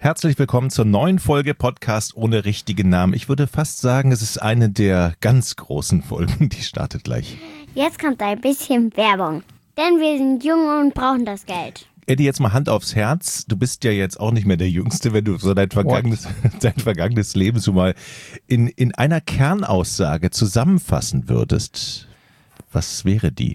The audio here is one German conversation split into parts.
Herzlich willkommen zur neuen Folge Podcast ohne richtigen Namen. Ich würde fast sagen, es ist eine der ganz großen Folgen, die startet gleich. Jetzt kommt ein bisschen Werbung, denn wir sind jung und brauchen das Geld. Eddie, jetzt mal Hand aufs Herz. Du bist ja jetzt auch nicht mehr der Jüngste, wenn du so dein vergangenes Leben so mal in einer Kernaussage zusammenfassen würdest. Was wäre die?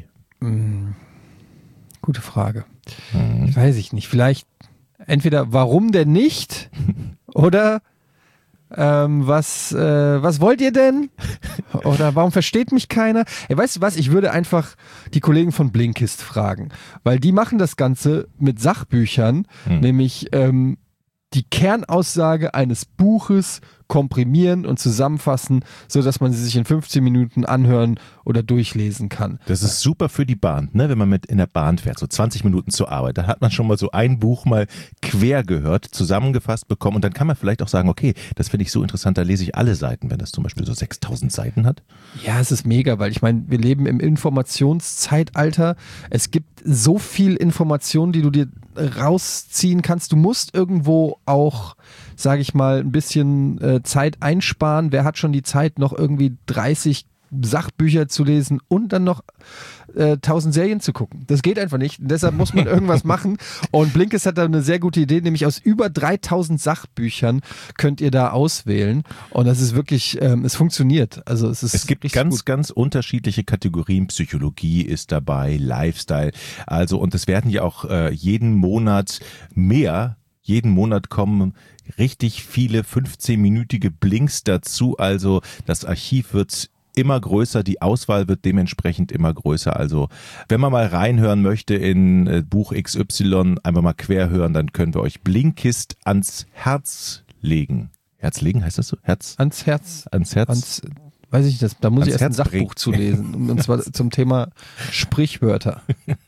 Gute Frage. Weiß ich nicht. Vielleicht entweder warum denn nicht oder was wollt ihr denn? Oder warum versteht mich keiner? Weißt du was, ich würde einfach die Kollegen von Blinkist fragen, weil die machen das Ganze mit Sachbüchern, nämlich die Kernaussage eines Buches komprimieren und zusammenfassen, sodass man sie sich in 15 Minuten anhören oder durchlesen kann. Das ist super für die Bahn, ne? Wenn man mit in der Bahn fährt, so 20 Minuten zur Arbeit, da hat man schon mal so ein Buch mal quer gehört, zusammengefasst bekommen und dann kann man vielleicht auch sagen, okay, das finde ich so interessant, da lese ich alle Seiten, wenn das zum Beispiel so 6000 Seiten hat. Ja, es ist mega, weil ich meine, wir leben im Informationszeitalter. Es gibt so viel Information, die du dir rausziehen kannst. Du musst irgendwo auch, sage ich mal, ein bisschen Zeit einsparen. Wer hat schon die Zeit, noch irgendwie 30 Sachbücher zu lesen und dann noch 1000 Serien zu gucken? Das geht einfach nicht. Und deshalb muss man irgendwas machen. Und Blinkist hat da eine sehr gute Idee, nämlich aus über 3000 Sachbüchern könnt ihr da auswählen. Und das ist wirklich, es funktioniert. Also es gibt ganz unterschiedliche Kategorien. Psychologie ist dabei, Lifestyle. Also, und es werden ja auch jeden Monat mehr. Jeden Monat kommen richtig viele 15-minütige Blinks dazu. Also das Archiv wird immer größer, die Auswahl wird dementsprechend immer größer. Also wenn man mal reinhören möchte in Buch XY, einfach mal quer hören, dann können wir euch Blinkist ans Herz legen. Herz legen heißt das so? Ans Herz. Weiß ich nicht, da muss ich erst ein Sachbuch zu lesen. Und zwar zum Thema Sprichwörter.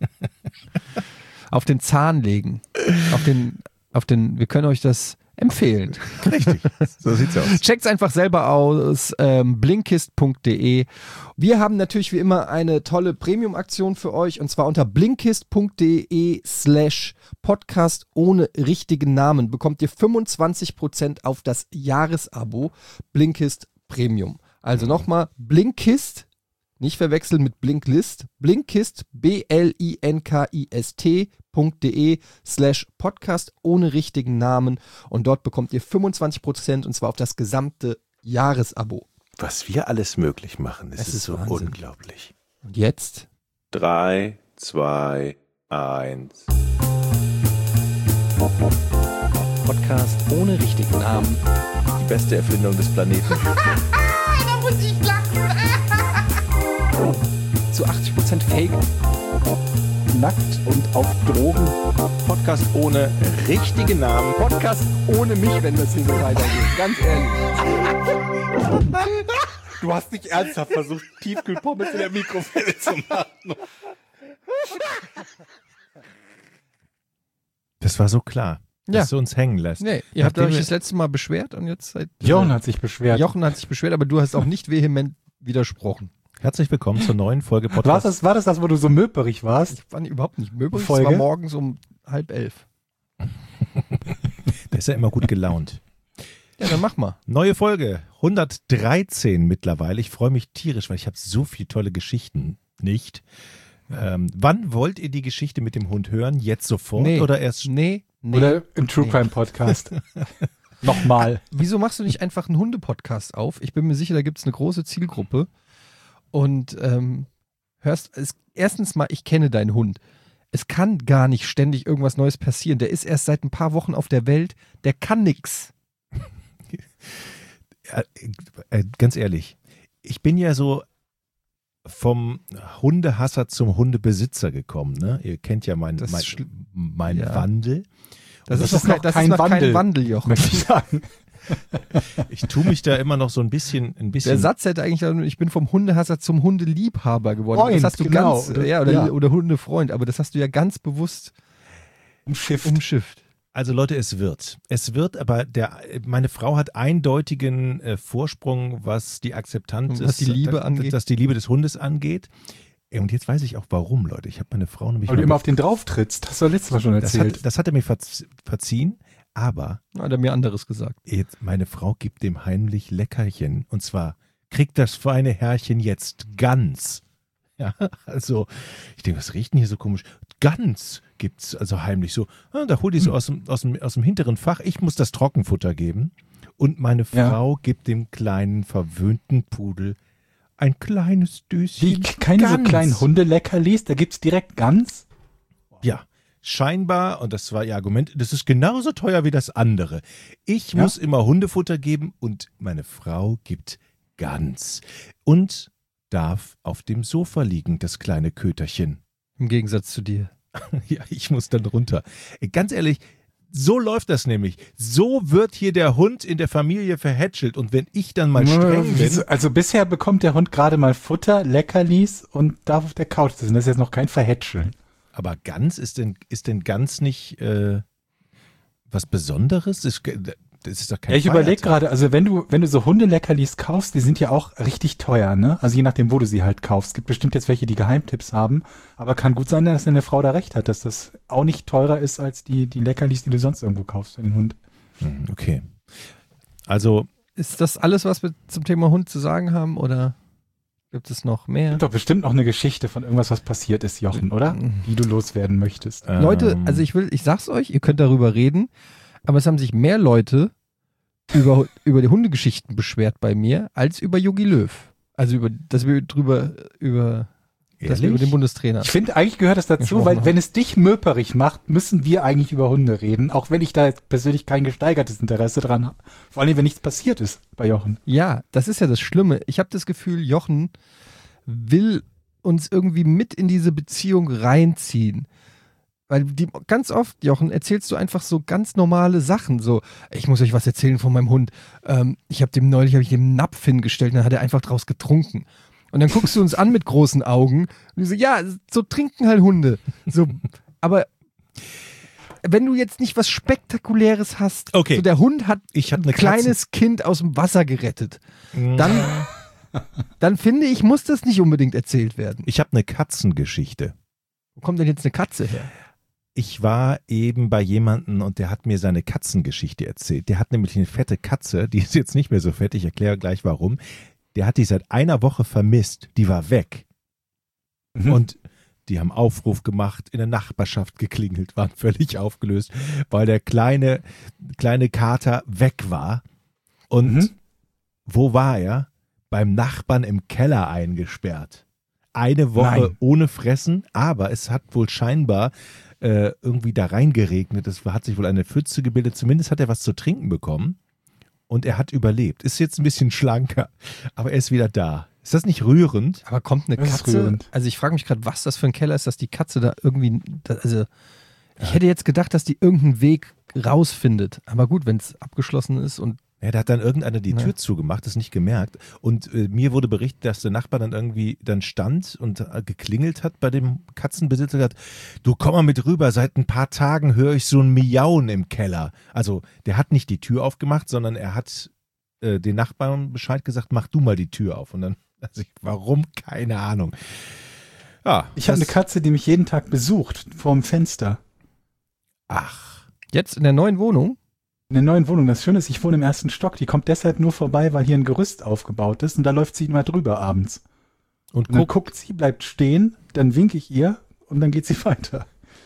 Auf den Zahn legen. Wir können euch das empfehlen. Richtig, so sieht's aus. Checkt's einfach selber aus, blinkist.de. Wir haben natürlich wie immer eine tolle Premium-Aktion für euch und zwar unter blinkist.de/podcast ohne richtigen Namen bekommt ihr 25% auf das Jahresabo Blinkist Premium. Also nochmal Blinkist, nicht verwechseln mit Blinklist, Blinkist, blinkist.de/podcast ohne richtigen Namen und dort bekommt ihr 25% und zwar auf das gesamte Jahresabo. Was wir alles möglich machen, das ist so Wahnsinn. Unglaublich. Und jetzt? 3, 2, 1. Podcast ohne richtigen Namen. Die beste Erfindung des Planeten. Da muss ich lachen. Zu 80% Fake. Nackt und auf Drogen. Podcast ohne richtigen Namen. Podcast ohne mich, wenn das hier so weitergeht. Ganz ehrlich. Du hast nicht ernsthaft versucht, Tiefkühlpommes in der Mikrowelle zu machen. Das war so klar, dass du uns hängen lässt. Nee, ihr habt euch das letzte Mal beschwert und jetzt seid Jochen hat sich beschwert. Jochen hat sich beschwert, aber du hast auch nicht vehement widersprochen. Herzlich willkommen zur neuen Folge Podcast. War das, wo du so möperig warst? Ich war überhaupt nicht möbelig. Folge? Es war morgens um 10:30. Der ist ja immer gut gelaunt. Ja, dann mach mal. Neue Folge, 113 mittlerweile. Ich freue mich tierisch, weil ich habe so viele tolle Geschichten nicht. Wann wollt ihr die Geschichte mit dem Hund hören? Jetzt sofort oder erst? Nee. Oder im True Crime Podcast? Nochmal. Wieso machst du nicht einfach einen Hunde-Podcast auf? Ich bin mir sicher, da gibt es eine große Zielgruppe. Und erstens mal, ich kenne deinen Hund. Es kann gar nicht ständig irgendwas Neues passieren. Der ist erst seit ein paar Wochen auf der Welt. Der kann nix. Ganz ehrlich, ich bin ja so vom Hundehasser zum Hundebesitzer gekommen. Ne? Ihr kennt ja meinen Wandel. Das ist noch kein Wandel, Jochen. Möchte ich sagen. Ich tue mich da immer noch so ein bisschen. Der Satz hätte eigentlich, ich bin vom Hundehasser zum Hundeliebhaber geworden. Freund, das hast du genau. Oder Hundefreund, aber das hast du ja ganz bewusst umschifft. Also Leute, es wird, aber meine Frau hat eindeutigen Vorsprung, was die Akzeptanz was die Liebe angeht. Was die Liebe des Hundes angeht. Und jetzt weiß ich auch warum, Leute. Ich habe meine Frau nämlich. Weil du immer auf den drauf trittst, hast du letztes Mal schon erzählt. Das hat er mir verziehen. Aber Hat er mir anderes gesagt. jetzt, meine Frau gibt dem heimlich Leckerchen. Und zwar kriegt das feine Herrchen jetzt Gans. Ja, also ich denke, was riecht denn hier so komisch? Gans gibt's also heimlich so. Da hol die so aus dem hinteren Fach. Ich muss das Trockenfutter geben. Und meine Frau gibt dem kleinen, verwöhnten Pudel ein kleines Döschen Keine so Gans. kleinen Hundeleckerlis, da gibt's direkt Gans. Ja, scheinbar, und das war ihr Argument, das ist genauso teuer wie das andere. Ich muss immer Hundefutter geben und meine Frau gibt Gans. Und darf auf dem Sofa liegen, das kleine Köterchen. Im Gegensatz zu dir. Ja, ich muss dann runter. Ganz ehrlich, so läuft das nämlich. So wird hier der Hund in der Familie verhätschelt. Und wenn ich dann mal streng bin... Also bisher bekommt der Hund gerade mal Futter, Leckerlis und darf auf der Couch sitzen. Das ist jetzt noch kein Verhätscheln. Aber Gans, ist denn Gans nicht was Besonderes? Das ist doch kein Ja, ich überlege Feiertag. gerade, also wenn du so Hundeleckerlis kaufst, die sind ja auch richtig teuer, ne? Also je nachdem, wo du sie halt kaufst. Es gibt bestimmt jetzt welche, die Geheimtipps haben, aber kann gut sein, dass deine Frau da recht hat, dass das auch nicht teurer ist als die Leckerlis, die du sonst irgendwo kaufst für den Hund. Okay. Also, Ist das alles, was wir zum Thema Hund zu sagen haben oder gibt es noch mehr? Gibt doch bestimmt noch eine Geschichte von irgendwas, was passiert ist, Jochen, oder? Die du loswerden möchtest. Leute, also ich sag's euch, ihr könnt darüber reden, aber es haben sich mehr Leute über die Hundegeschichten beschwert bei mir, als über Jogi Löw. Also dass wir über den Bundestrainer. Ich finde, eigentlich gehört das dazu, Gesprochen weil haben. wenn es dich möperig macht, müssen wir eigentlich über Hunde reden, auch wenn ich da jetzt persönlich kein gesteigertes Interesse dran habe. Vor allem, wenn nichts passiert ist bei Jochen. Ja, das ist ja das Schlimme. Ich habe das Gefühl, Jochen will uns irgendwie mit in diese Beziehung reinziehen. Weil ganz oft, Jochen, erzählst du einfach so ganz normale Sachen. So, ich muss euch was erzählen von meinem Hund. Ich habe dem einen Napf hingestellt und dann hat er einfach draus getrunken. Und dann guckst du uns an mit großen Augen und du so, ja, so trinken halt Hunde. So, aber wenn du jetzt nicht was Spektakuläres hast, Okay. so der Hund hat Ich hab ein eine kleines Kind aus dem Wasser gerettet, dann finde ich, muss das nicht unbedingt erzählt werden. ich habe eine Katzengeschichte. Wo kommt denn jetzt eine Katze her? Ich war eben bei jemandem und der hat mir seine Katzengeschichte erzählt. Der hat nämlich eine fette Katze, die ist jetzt nicht mehr so fett, ich erkläre gleich warum. Der hat die seit einer Woche vermisst, die war weg. Und die haben Aufruf gemacht, in der Nachbarschaft geklingelt, waren völlig aufgelöst, weil der kleine Kater weg war. Und wo war er? Beim Nachbarn im Keller eingesperrt. Eine Woche Nein. ohne Fressen, aber es hat wohl scheinbar irgendwie da reingeregnet. Es hat sich wohl eine Pfütze gebildet. Zumindest hat er was zu trinken bekommen. Und er hat überlebt. Ist jetzt ein bisschen schlanker, aber er ist wieder da. Ist das nicht rührend? Aber kommt eine Das ist Katze? rührend. Also ich frage mich gerade, was das für ein Keller ist, dass die Katze da irgendwie, ich hätte jetzt gedacht, dass die irgendeinen Weg rausfindet. Aber gut, wenn es abgeschlossen ist und Ja, da hat dann irgendeiner die Tür zugemacht, das nicht gemerkt. Und mir wurde berichtet, dass der Nachbar dann irgendwie dann stand und geklingelt hat bei dem Katzenbesitzer und hat, du komm mal mit rüber, seit ein paar Tagen höre ich so ein Miauen im Keller. Also der hat nicht die Tür aufgemacht, sondern er hat den Nachbarn Bescheid gesagt, mach du mal die Tür auf. Und dann, warum? Keine Ahnung. Ja, Ich habe eine Katze, die mich jeden Tag besucht, vorm Fenster. Ach, jetzt in der neuen Wohnung. In der neuen Wohnung. Das Schöne ist, ich wohne im ersten Stock. Die kommt deshalb nur vorbei, weil hier ein Gerüst aufgebaut ist und da läuft sie mal drüber abends. und Und dann guck, guckt sie, bleibt stehen, dann winke ich ihr und dann geht sie weiter.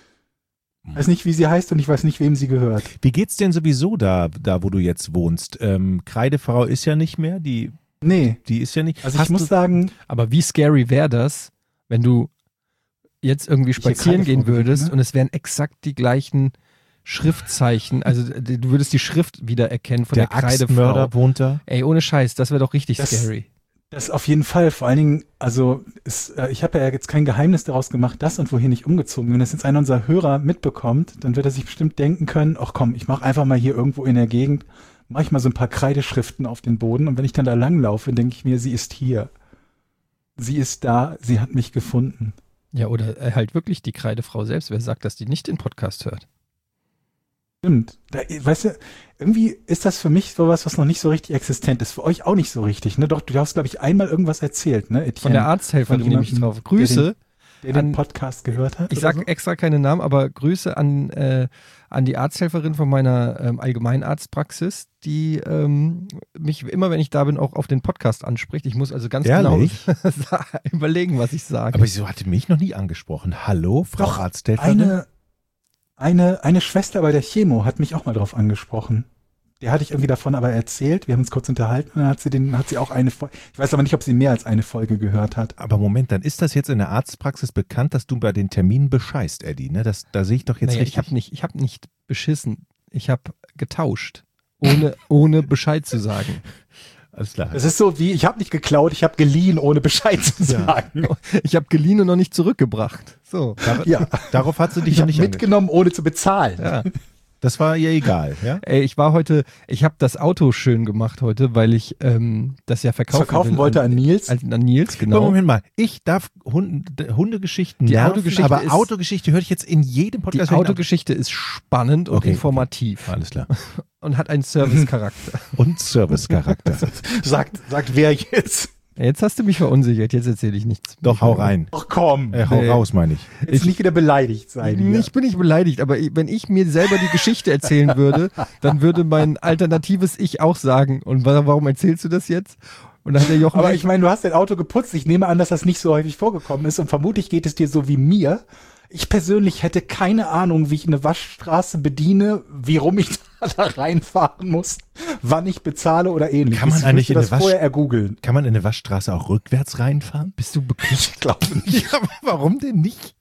Ich weiß nicht, wie sie heißt und ich weiß nicht, wem sie gehört. wie geht's denn sowieso da wo du jetzt wohnst? Kreidefrau ist ja nicht mehr, die Nee, ist ja nicht. also Hast ich muss du- sagen, Aber wie scary wäre das, wenn du jetzt irgendwie spazieren gehen Kreidefrau würdest ne? und es wären exakt die gleichen Schriftzeichen, also du würdest die Schrift wiedererkennen von der, der Axtmörder Kreidefrau. wohnt da? Ey, ohne Scheiß, das wäre doch richtig Das- scary. das auf jeden Fall. Vor allen Dingen, also ich habe ja jetzt kein Geheimnis daraus gemacht, dass und wohin ich umgezogen bin. Wenn das jetzt einer unserer Hörer mitbekommt, dann wird er sich bestimmt denken können, ach komm, ich mache einfach mal hier irgendwo in der Gegend, mache ich mal so ein paar Kreideschriften auf den Boden und wenn ich dann da langlaufe, denke ich mir, sie ist hier. Sie ist da, sie hat mich gefunden. Ja, oder halt wirklich die Kreidefrau selbst. Wer sagt, dass die nicht den Podcast hört? Stimmt. Weißt du, irgendwie ist das für mich sowas, was noch nicht so richtig existent ist. Für euch auch nicht so richtig, ne? Doch, du hast, glaube ich, einmal irgendwas erzählt, ne? Etienne? Von der Arzthelferin Von nehme ich jemandem, drauf. Grüße. der den Podcast gehört hat? Ich oder sage extra keine Namen, aber Grüße an die Arzthelferin von meiner Allgemeinarztpraxis, die mich immer, wenn ich da bin, auch auf den Podcast anspricht. Ich muss also ganz Ehrlich? genau überlegen, was ich sage. Aber wieso hatte mich noch nie angesprochen? Hallo, Frau Doch, Arzthelferin? Eine Schwester bei der Chemo hat mich auch mal drauf angesprochen. Der hatte ich irgendwie davon aber erzählt. Wir haben uns kurz unterhalten und dann hat sie auch eine Folge. Ich weiß aber nicht, ob sie mehr als eine Folge gehört hat. Aber Moment, dann ist das jetzt in der Arztpraxis bekannt, dass du bei den Terminen bescheißt, Eddie, ne? Da sehe ich doch jetzt naja, richtig. ich habe nicht beschissen. Ich habe getauscht, ohne Bescheid zu sagen. Alles klar. Das ist so wie, ich habe nicht geklaut, ich habe geliehen, ohne Bescheid zu sagen. Ich habe geliehen und noch nicht zurückgebracht. So. Ja, Darauf hat sie dich ich noch habe nicht mitgenommen, ohne zu bezahlen. Ja. Das war ihr egal, ja? Ey, ich habe das Auto schön gemacht heute, weil ich das ja verkaufen will wollte an Nils. An Nils, genau. Moment mal, ich darf Hundegeschichten Die nerven, Autogeschichte aber ist- Autogeschichte höre ich jetzt in jedem Die Podcast. Autogeschichte ist spannend und Okay, informativ Alles klar. und hat einen Servicecharakter. Und Servicecharakter. Sagt wer jetzt? Jetzt hast du mich verunsichert, jetzt erzähle ich nichts. Doch, hau rein. Ach komm, Hau Nee. raus, meine ich. jetzt nicht wieder beleidigt sein. hier. Ich bin nicht beleidigt, aber wenn ich mir selber die Geschichte erzählen würde, dann würde mein alternatives Ich auch sagen, und warum erzählst du das jetzt? Und dann hat der Jochen Aber recht. ich meine, du hast dein Auto geputzt. Ich nehme an, dass das nicht so häufig vorgekommen ist und vermutlich geht es dir so wie mir. Ich persönlich hätte keine Ahnung, wie ich eine Waschstraße bediene, wie rum ich da reinfahren muss, wann ich bezahle oder ähnliches. Kann man Ich eigentlich müsste in das eine vorher ergoogeln? Kann man in eine Waschstraße auch rückwärts reinfahren? Bist du bekloppt? Ich glaube nicht. Ja, aber warum denn nicht?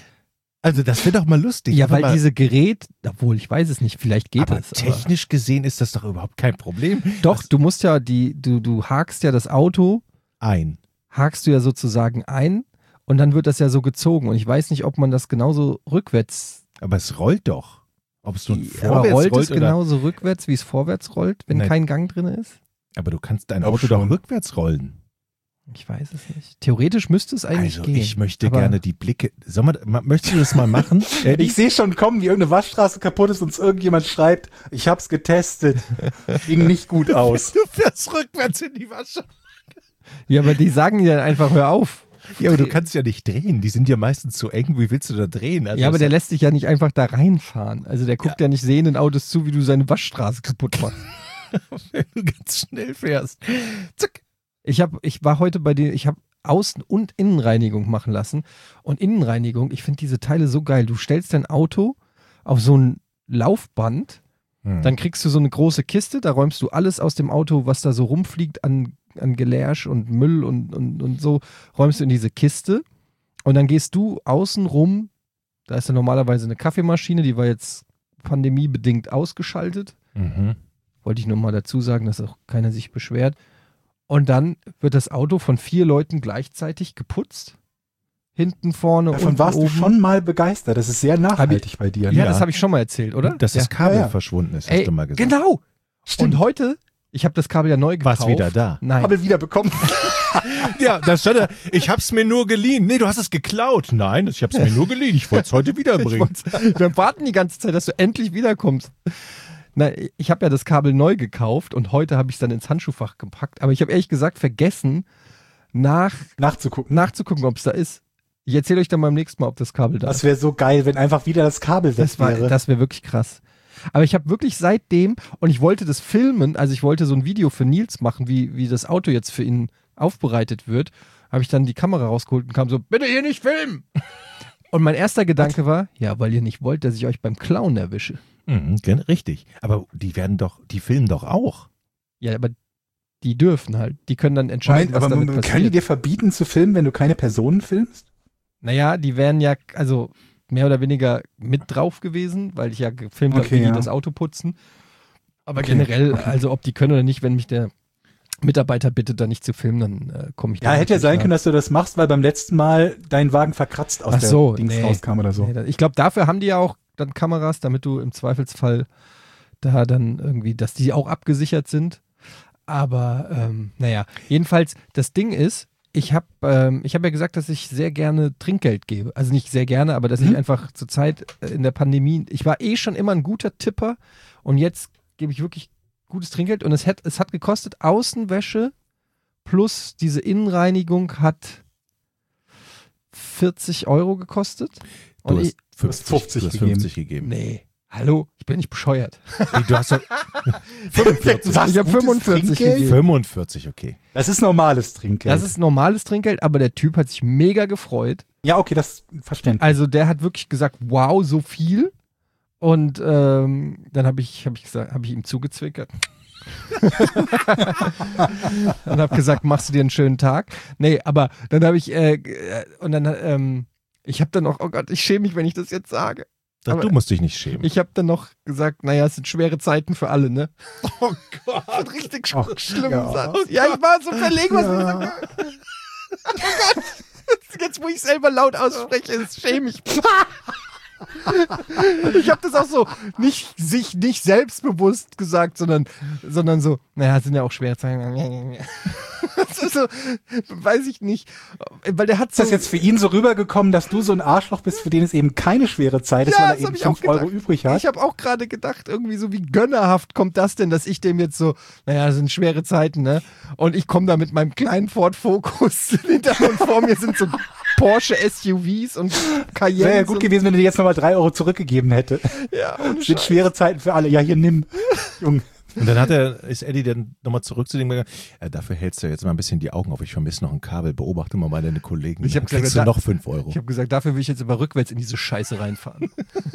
Also das wäre doch mal lustig. Ja, Einfach weil mal, diese Gerät, obwohl ich weiß es nicht, vielleicht geht aber es. Aber technisch gesehen ist das doch überhaupt kein Problem. doch, du musst ja du hakst ja das Auto, hakst du ja sozusagen ein und dann wird das ja so gezogen. Und ich weiß nicht, ob man das genauso rückwärts. Aber es rollt doch. Ob es nun Aber vorwärts rollt es oder... genauso rückwärts, wie es vorwärts rollt, wenn Nein. kein Gang drin ist? Aber du kannst dein Glaub Auto doch schon. rückwärts rollen. Ich weiß es nicht. Theoretisch müsste es eigentlich Also gehen. ich möchte aber gerne die Blicke... Möchtest du das mal machen? Ich sehe schon kommen, wie irgendeine Waschstraße kaputt ist und uns irgendjemand schreibt, ich hab's getestet. Ging nicht gut aus. Du fährst rückwärts in die Waschstraße. Ja, aber die sagen ja einfach, hör auf. Ja, aber du kannst ja nicht drehen. Die sind ja meistens zu eng. Wie willst du da drehen? Also Ja, aber es- der lässt dich ja nicht einfach da reinfahren. Also der guckt ja nicht sehenden Autos zu, wie du seine Waschstraße kaputt machst. wenn du ganz schnell fährst. Zack. Ich war heute bei dir, ich habe Außen- und Innenreinigung machen lassen. Und Innenreinigung, ich finde diese Teile so geil. Du stellst dein Auto auf so ein Laufband, dann kriegst du so eine große Kiste, da räumst du alles aus dem Auto, was da so rumfliegt an Gelärsch und Müll und so, räumst du in diese Kiste. Und dann gehst du außen rum, da ist ja normalerweise eine Kaffeemaschine, die war jetzt pandemiebedingt ausgeschaltet. Mhm. Wollte ich nur mal dazu sagen, dass auch keiner sich beschwert. Und dann wird das Auto von 4 Leuten gleichzeitig geputzt. Hinten, vorne, Davon unten, warst oben. du schon mal begeistert. Das ist sehr nachhaltig bei dir. Ja, ne? das habe ich schon mal erzählt, oder? Dass das Ja. Kabel Ja. verschwunden ist, Ey, hast du mal gesagt. genau. Stimmt. Und heute, ich habe das Kabel ja neu gekauft. War's wieder da? Nein. Kabel wieder bekommen. Ja, das stand da. Ich hab's mir nur geliehen. Nee, du hast es geklaut. Nein, ich hab's mir nur geliehen. Ich wollte es heute wiederbringen. Wir warten die ganze Zeit, dass du endlich wiederkommst. Na, ich habe ja das Kabel neu gekauft und heute habe ich es dann ins Handschuhfach gepackt. Aber ich habe ehrlich gesagt vergessen, Nachzugucken. nachzugucken, ob es da ist. Ich erzähle euch dann beim nächsten Mal, ob das Kabel da ist. Das wäre so geil, wenn einfach wieder das Kabel weg wäre. Das wäre wirklich krass. Aber ich habe wirklich seitdem, und ich wollte das filmen, also ich wollte so ein Video für Nils machen, wie das Auto jetzt für ihn aufbereitet wird, habe ich dann die Kamera rausgeholt und kam so, bitte hier nicht filmen. Und mein erster Gedanke war, ja, weil ihr nicht wollt, dass ich euch beim Klauen erwische. Mhm, richtig. Aber die filmen doch auch. Ja, aber die dürfen halt. Die können dann entscheiden, Moment, aber was damit können die passiert. dir verbieten zu filmen, wenn du keine Personen filmst? Naja, die wären ja, also mehr oder weniger mit drauf gewesen, weil ich ja gefilmt habe, Okay, wie die ja. das Auto putzen. Aber Okay. generell, also ob die können oder nicht, wenn mich der Mitarbeiter bittet, da nicht zu filmen, dann komme ich da Ja, hätte ja natürlich sein nach. können, dass du das machst, weil beim letzten Mal dein Wagen verkratzt aus Ach so, der Dings nee. rauskam oder so. Nee, ich glaube, dafür haben die ja auch dann Kameras, damit du im Zweifelsfall da dann irgendwie, dass die auch abgesichert sind. Aber naja, jedenfalls, das Ding ist, ich hab ja gesagt, dass ich sehr gerne Trinkgeld gebe. Also nicht sehr gerne, aber dass ich einfach zur Zeit in der Pandemie, ich war schon immer ein guter Tipper und jetzt gebe ich wirklich gutes Trinkgeld und es hat gekostet, Außenwäsche plus diese Innenreinigung hat 40 € gekostet. Du Und hast ich, 50 gegeben. nee, hallo, ich bin nicht bescheuert. Du hast doch 45. Was? Ich habe Gutes 45 Trinkgeld? gegeben. 45, okay. Das ist normales Trinkgeld. Das ist normales Trinkgeld, aber der Typ hat sich mega gefreut. ja, okay, das ist verständlich. Also der hat wirklich gesagt, wow, so viel. Und dann habe ich ihm zugezwickert. Und habe gesagt, machst du dir einen schönen Tag? Nee, aber dann habe ich, ich habe dann auch, oh Gott, ich schäme mich, wenn ich das jetzt sage. Aber Du musst dich nicht schämen. ich habe dann noch gesagt, naja, es sind schwere Zeiten für alle, ne? Oh Gott, richtig schlimmen ja. Satz. Ja, ich war so verlegen, was mir so... Oh Gott, jetzt wo ich selber laut ausspreche, schäme ich mich. Ich habe das auch so nicht selbstbewusst gesagt, sondern so, naja, es sind ja auch schwere Zeiten. Das ist so, weiß ich nicht, weil der hat Ist so... das jetzt für ihn so rübergekommen, dass du so ein Arschloch bist, für den es eben keine schwere Zeit ist, Ja, weil das er hab eben ich auch 5 € gedacht. übrig hat? Ich habe auch gerade gedacht, irgendwie so wie gönnerhaft kommt das denn, dass ich dem jetzt so, naja, das sind schwere Zeiten, ne? Und ich komme da mit meinem kleinen Ford Focus hinter und vor mir sind so Porsche SUVs und Cayennes. Wäre ja gut gewesen, wenn er dir jetzt nochmal 3 € zurückgegeben hätte. Ja, ohne Sind Scheiß. schwere Zeiten für alle. Ja, hier nimm. Junge. Und dann ist Eddie dann nochmal zurück zu dem gegangen, dafür hältst du jetzt mal ein bisschen die Augen auf, ich vermisse noch ein Kabel, beobachte mal deine Kollegen. Ich hab Dann kriegst gesagt, du noch 5 €. Ich habe gesagt, dafür will ich jetzt aber rückwärts in diese Scheiße reinfahren.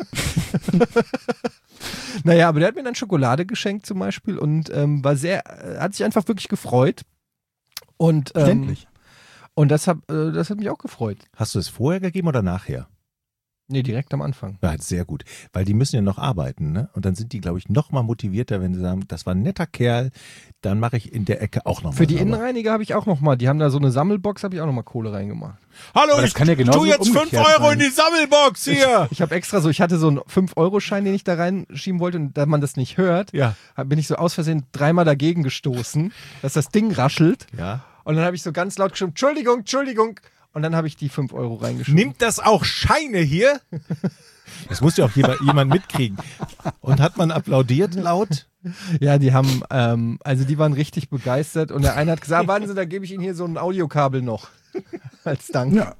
Naja, aber der hat mir dann Schokolade geschenkt zum Beispiel und hat sich einfach wirklich gefreut. Und, Verständlich. und das hat mich auch gefreut. Hast du es vorher gegeben oder nachher? Nee, direkt am Anfang. Ja, sehr gut. Weil die müssen ja noch arbeiten, ne? Und dann sind die, glaube ich, noch mal motivierter, wenn sie sagen, das war ein netter Kerl, dann mache ich in der Ecke auch noch mal Für die sauber. Innenreiniger habe ich auch nochmal, die haben da so eine Sammelbox, habe ich auch nochmal Kohle reingemacht. Hallo, Aber das kann ja genauso umgekehrt sein. die Sammelbox hier. Ich habe extra so, ich hatte so einen 5-Euro-Schein, den ich da reinschieben wollte und da man das nicht hört, Ja. bin ich so aus Versehen 3-mal dagegen gestoßen, dass das Ding raschelt Ja. und dann habe ich so ganz laut geschrieben, Entschuldigung und dann habe ich die 5 € reingeschoben. Nimmt das auch Scheine hier? Das muss ja auch jemand mitkriegen. Und hat man applaudiert laut? Ja, die haben, also die waren richtig begeistert und der eine hat gesagt, warten Sie, da gebe ich Ihnen hier so ein Audiokabel noch als Dank. Ja.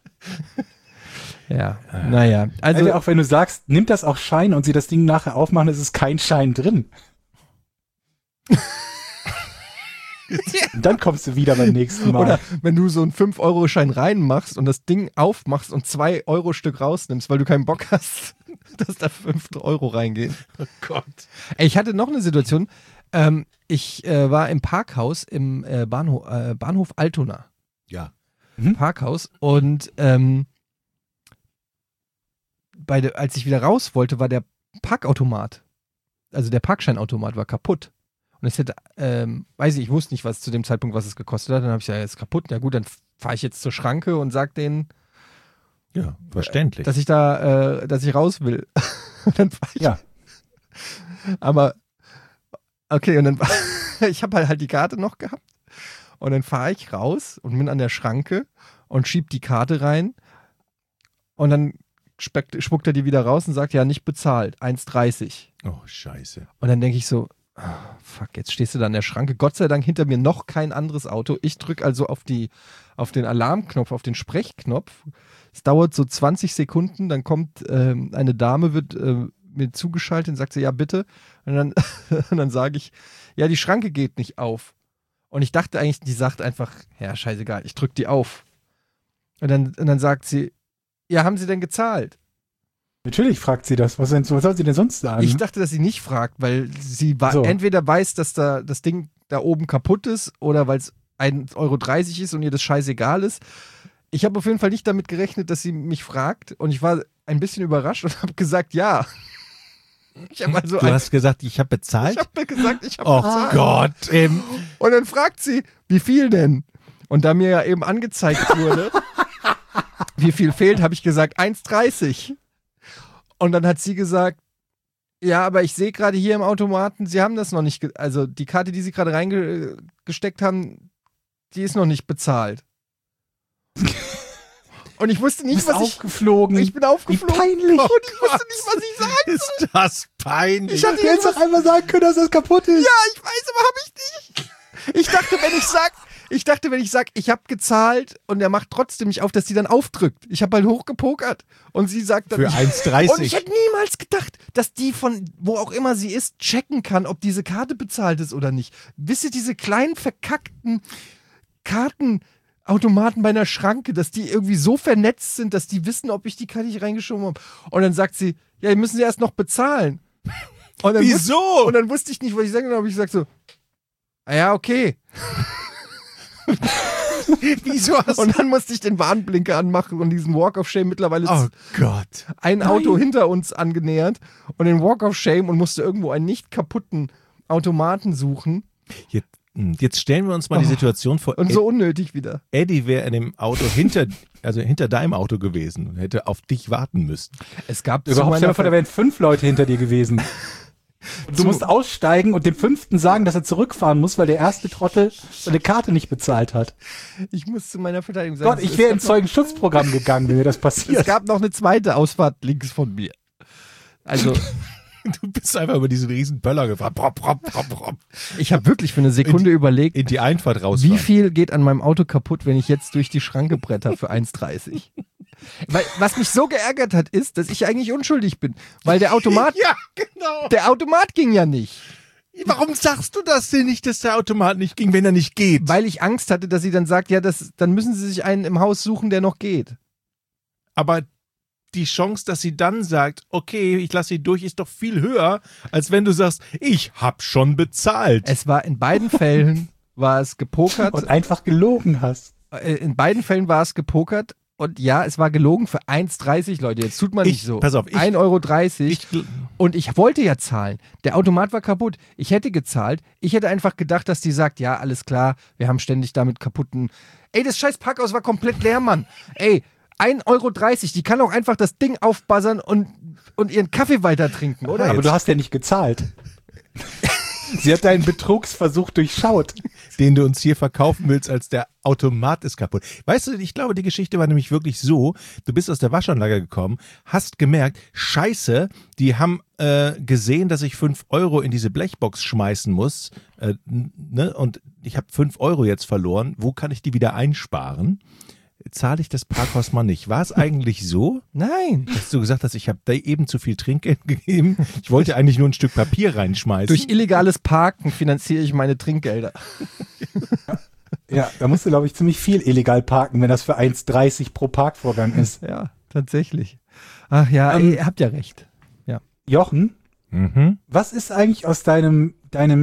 Ja, naja. Also auch wenn du sagst, nimmt das auch Schein und sie das Ding nachher aufmachen, ist es kein Schein drin. Und dann kommst du wieder beim nächsten Mal. Oder wenn du so einen 5-Euro-Schein reinmachst und das Ding aufmachst und 2-Euro-Stück rausnimmst, weil du keinen Bock hast, dass da 5 € reingehen. Oh Gott. Ey, ich hatte noch eine Situation. Ich war im Parkhaus im Bahnhof Altona. Ja. Parkhaus und als ich wieder raus wollte, war der Parkautomat, also der Parkscheinautomat war kaputt. Und es hätte, ich wusste nicht, was zu dem Zeitpunkt, was es gekostet hat. Dann habe ich gesagt, ja, ist kaputt. Ja gut, dann fahre ich jetzt zur Schranke und sage denen, Ja, verständlich. dass ich raus will. Und dann fahre ich. Ja. Aber, okay, und dann, ich habe halt die Karte noch gehabt. Und dann fahre ich raus und bin an der Schranke und schieb die Karte rein. Und dann spuckt er die wieder raus und sagt, ja, nicht bezahlt, 1,30. Oh, scheiße. Und dann denke ich so, fuck, jetzt stehst du da an der Schranke. Gott sei Dank hinter mir noch kein anderes Auto. Ich drücke also auf den Alarmknopf, auf den Sprechknopf. Es dauert so 20 Sekunden, dann kommt eine Dame, wird mir zugeschaltet und sagt sie, ja bitte. Und dann sage ich, ja, die Schranke geht nicht auf. Und ich dachte eigentlich, die sagt einfach, ja, scheißegal, ich drücke die auf. Und dann sagt sie, ja, haben Sie denn gezahlt? Natürlich fragt sie das. Was soll sie denn sonst sagen? Ich dachte, dass sie nicht fragt, weil sie So. entweder weiß, dass da das Ding da oben kaputt ist oder weil es 1,30 € ist und ihr das scheißegal ist. Ich habe auf jeden Fall nicht damit gerechnet, dass sie mich fragt und ich war ein bisschen überrascht und habe gesagt, ja. Ich habe also Du hast gesagt, ich habe bezahlt? ich habe gesagt, ich habe Oh bezahlt. Gott. Und dann fragt sie, wie viel denn? Und da mir ja eben angezeigt wurde, wie viel fehlt, habe ich gesagt, 1,30. Und dann hat sie gesagt, ja, aber ich sehe gerade hier im Automaten, Sie haben das noch nicht, also die Karte, die Sie gerade reingesteckt haben, die ist noch nicht bezahlt. Und ich wusste nicht, was aufgeflogen. ich bin aufgeflogen. Wie peinlich. Und ich wusste nicht, was ich sagen soll. Ist das peinlich? Ich hatte Du hättest doch einmal sagen können, dass das kaputt ist. Ja, ich weiß, aber habe ich nicht. Ich dachte, wenn ich sag, Ich dachte, wenn ich sage, ich habe gezahlt und er macht trotzdem nicht auf, dass sie dann aufdrückt. Ich habe halt hochgepokert und sie sagt dann... Für 1,30. Und ich hätte niemals gedacht, dass die von wo auch immer sie ist, checken kann, ob diese Karte bezahlt ist oder nicht. Wisst ihr, diese kleinen verkackten Kartenautomaten bei einer Schranke, dass die irgendwie so vernetzt sind, dass die wissen, ob ich die Karte nicht reingeschoben habe. Und dann sagt sie, ja, müssen sie erst noch bezahlen. Und dann Wieso? Und dann wusste ich nicht, was ich sagen soll, aber ich gesagt so, ja, okay. Wieso hast du... Und dann musste ich den Warnblinker anmachen und diesen Walk of Shame mittlerweile Oh Gott. ein Auto hinter uns angenähert und den Walk of Shame und musste irgendwo einen nicht kaputten Automaten suchen. Jetzt stellen wir uns mal die Situation vor. Und so unnötig wieder. Eddie wäre in dem Auto hinter deinem Auto gewesen und hätte auf dich warten müssen. Es gab Überhaupt, stell dir vor, da wären 5 Leute hinter dir gewesen. Du musst aussteigen und dem 5. sagen, dass er zurückfahren muss, weil der erste Trottel seine Karte nicht bezahlt hat. Ich muss zu meiner Verteidigung sagen, Gott, ich wäre ins Zeugenschutzprogramm gegangen, wenn mir das passiert. es gab noch eine zweite Ausfahrt links von mir. Also, Du bist einfach über diesen riesen Böller gefahren. Prop, prop, prop, prop. ich habe wirklich für eine Sekunde überlegt, In die Einfahrt raus. wie viel geht an meinem Auto kaputt, wenn ich jetzt durch die Schranke bretter für 1,30? Weil, was mich so geärgert hat, ist, dass ich eigentlich unschuldig bin. Weil der Automat ging ja nicht. Warum sagst du das denn nicht, dass der Automat nicht ging, wenn er nicht geht? Weil ich Angst hatte, dass sie dann sagt, ja, dann müssen sie sich einen im Haus suchen, der noch geht. Aber die Chance, dass sie dann sagt, okay, ich lasse sie durch, ist doch viel höher, als wenn du sagst, ich hab schon bezahlt. Es war in beiden Fällen war es gepokert. Und einfach gelogen hast. In beiden Fällen war es gepokert. Und ja, es war gelogen für 1,30, Leute. Jetzt tut man nicht so. Pass auf, 1,30 €. Und ich wollte ja zahlen. Der Automat war kaputt. Ich hätte gezahlt. Ich hätte einfach gedacht, dass die sagt, ja, alles klar, wir haben ständig damit kaputten... Ey, das scheiß Parkhaus war komplett leer, Mann. Ey, 1,30 €. Die kann auch einfach das Ding aufbuzzern und ihren Kaffee weiter trinken, oder? Aber du hast ja nicht gezahlt. Sie hat deinen Betrugsversuch durchschaut. Den du uns hier verkaufen willst, als der Automat ist kaputt. Weißt du, ich glaube, die Geschichte war nämlich wirklich so, du bist aus der Waschanlage gekommen, hast gemerkt, scheiße, die haben gesehen, dass ich 5 € in diese Blechbox schmeißen muss, ne? Und ich habe 5 € jetzt verloren, wo kann ich die wieder einsparen? Zahle ich das Parkhaus mal nicht. War es eigentlich so? Nein. Dass du gesagt hast, ich habe da eben zu viel Trinkgeld gegeben. Ich wollte eigentlich nur ein Stück Papier reinschmeißen. Durch illegales Parken finanziere ich meine Trinkgelder. Ja, da musst du, glaube ich, ziemlich viel illegal parken, wenn das für 1,30 € pro Parkvorgang ist. Ja, tatsächlich. Ach ja, ihr habt ja recht. Ja. Jochen, was ist eigentlich aus deinem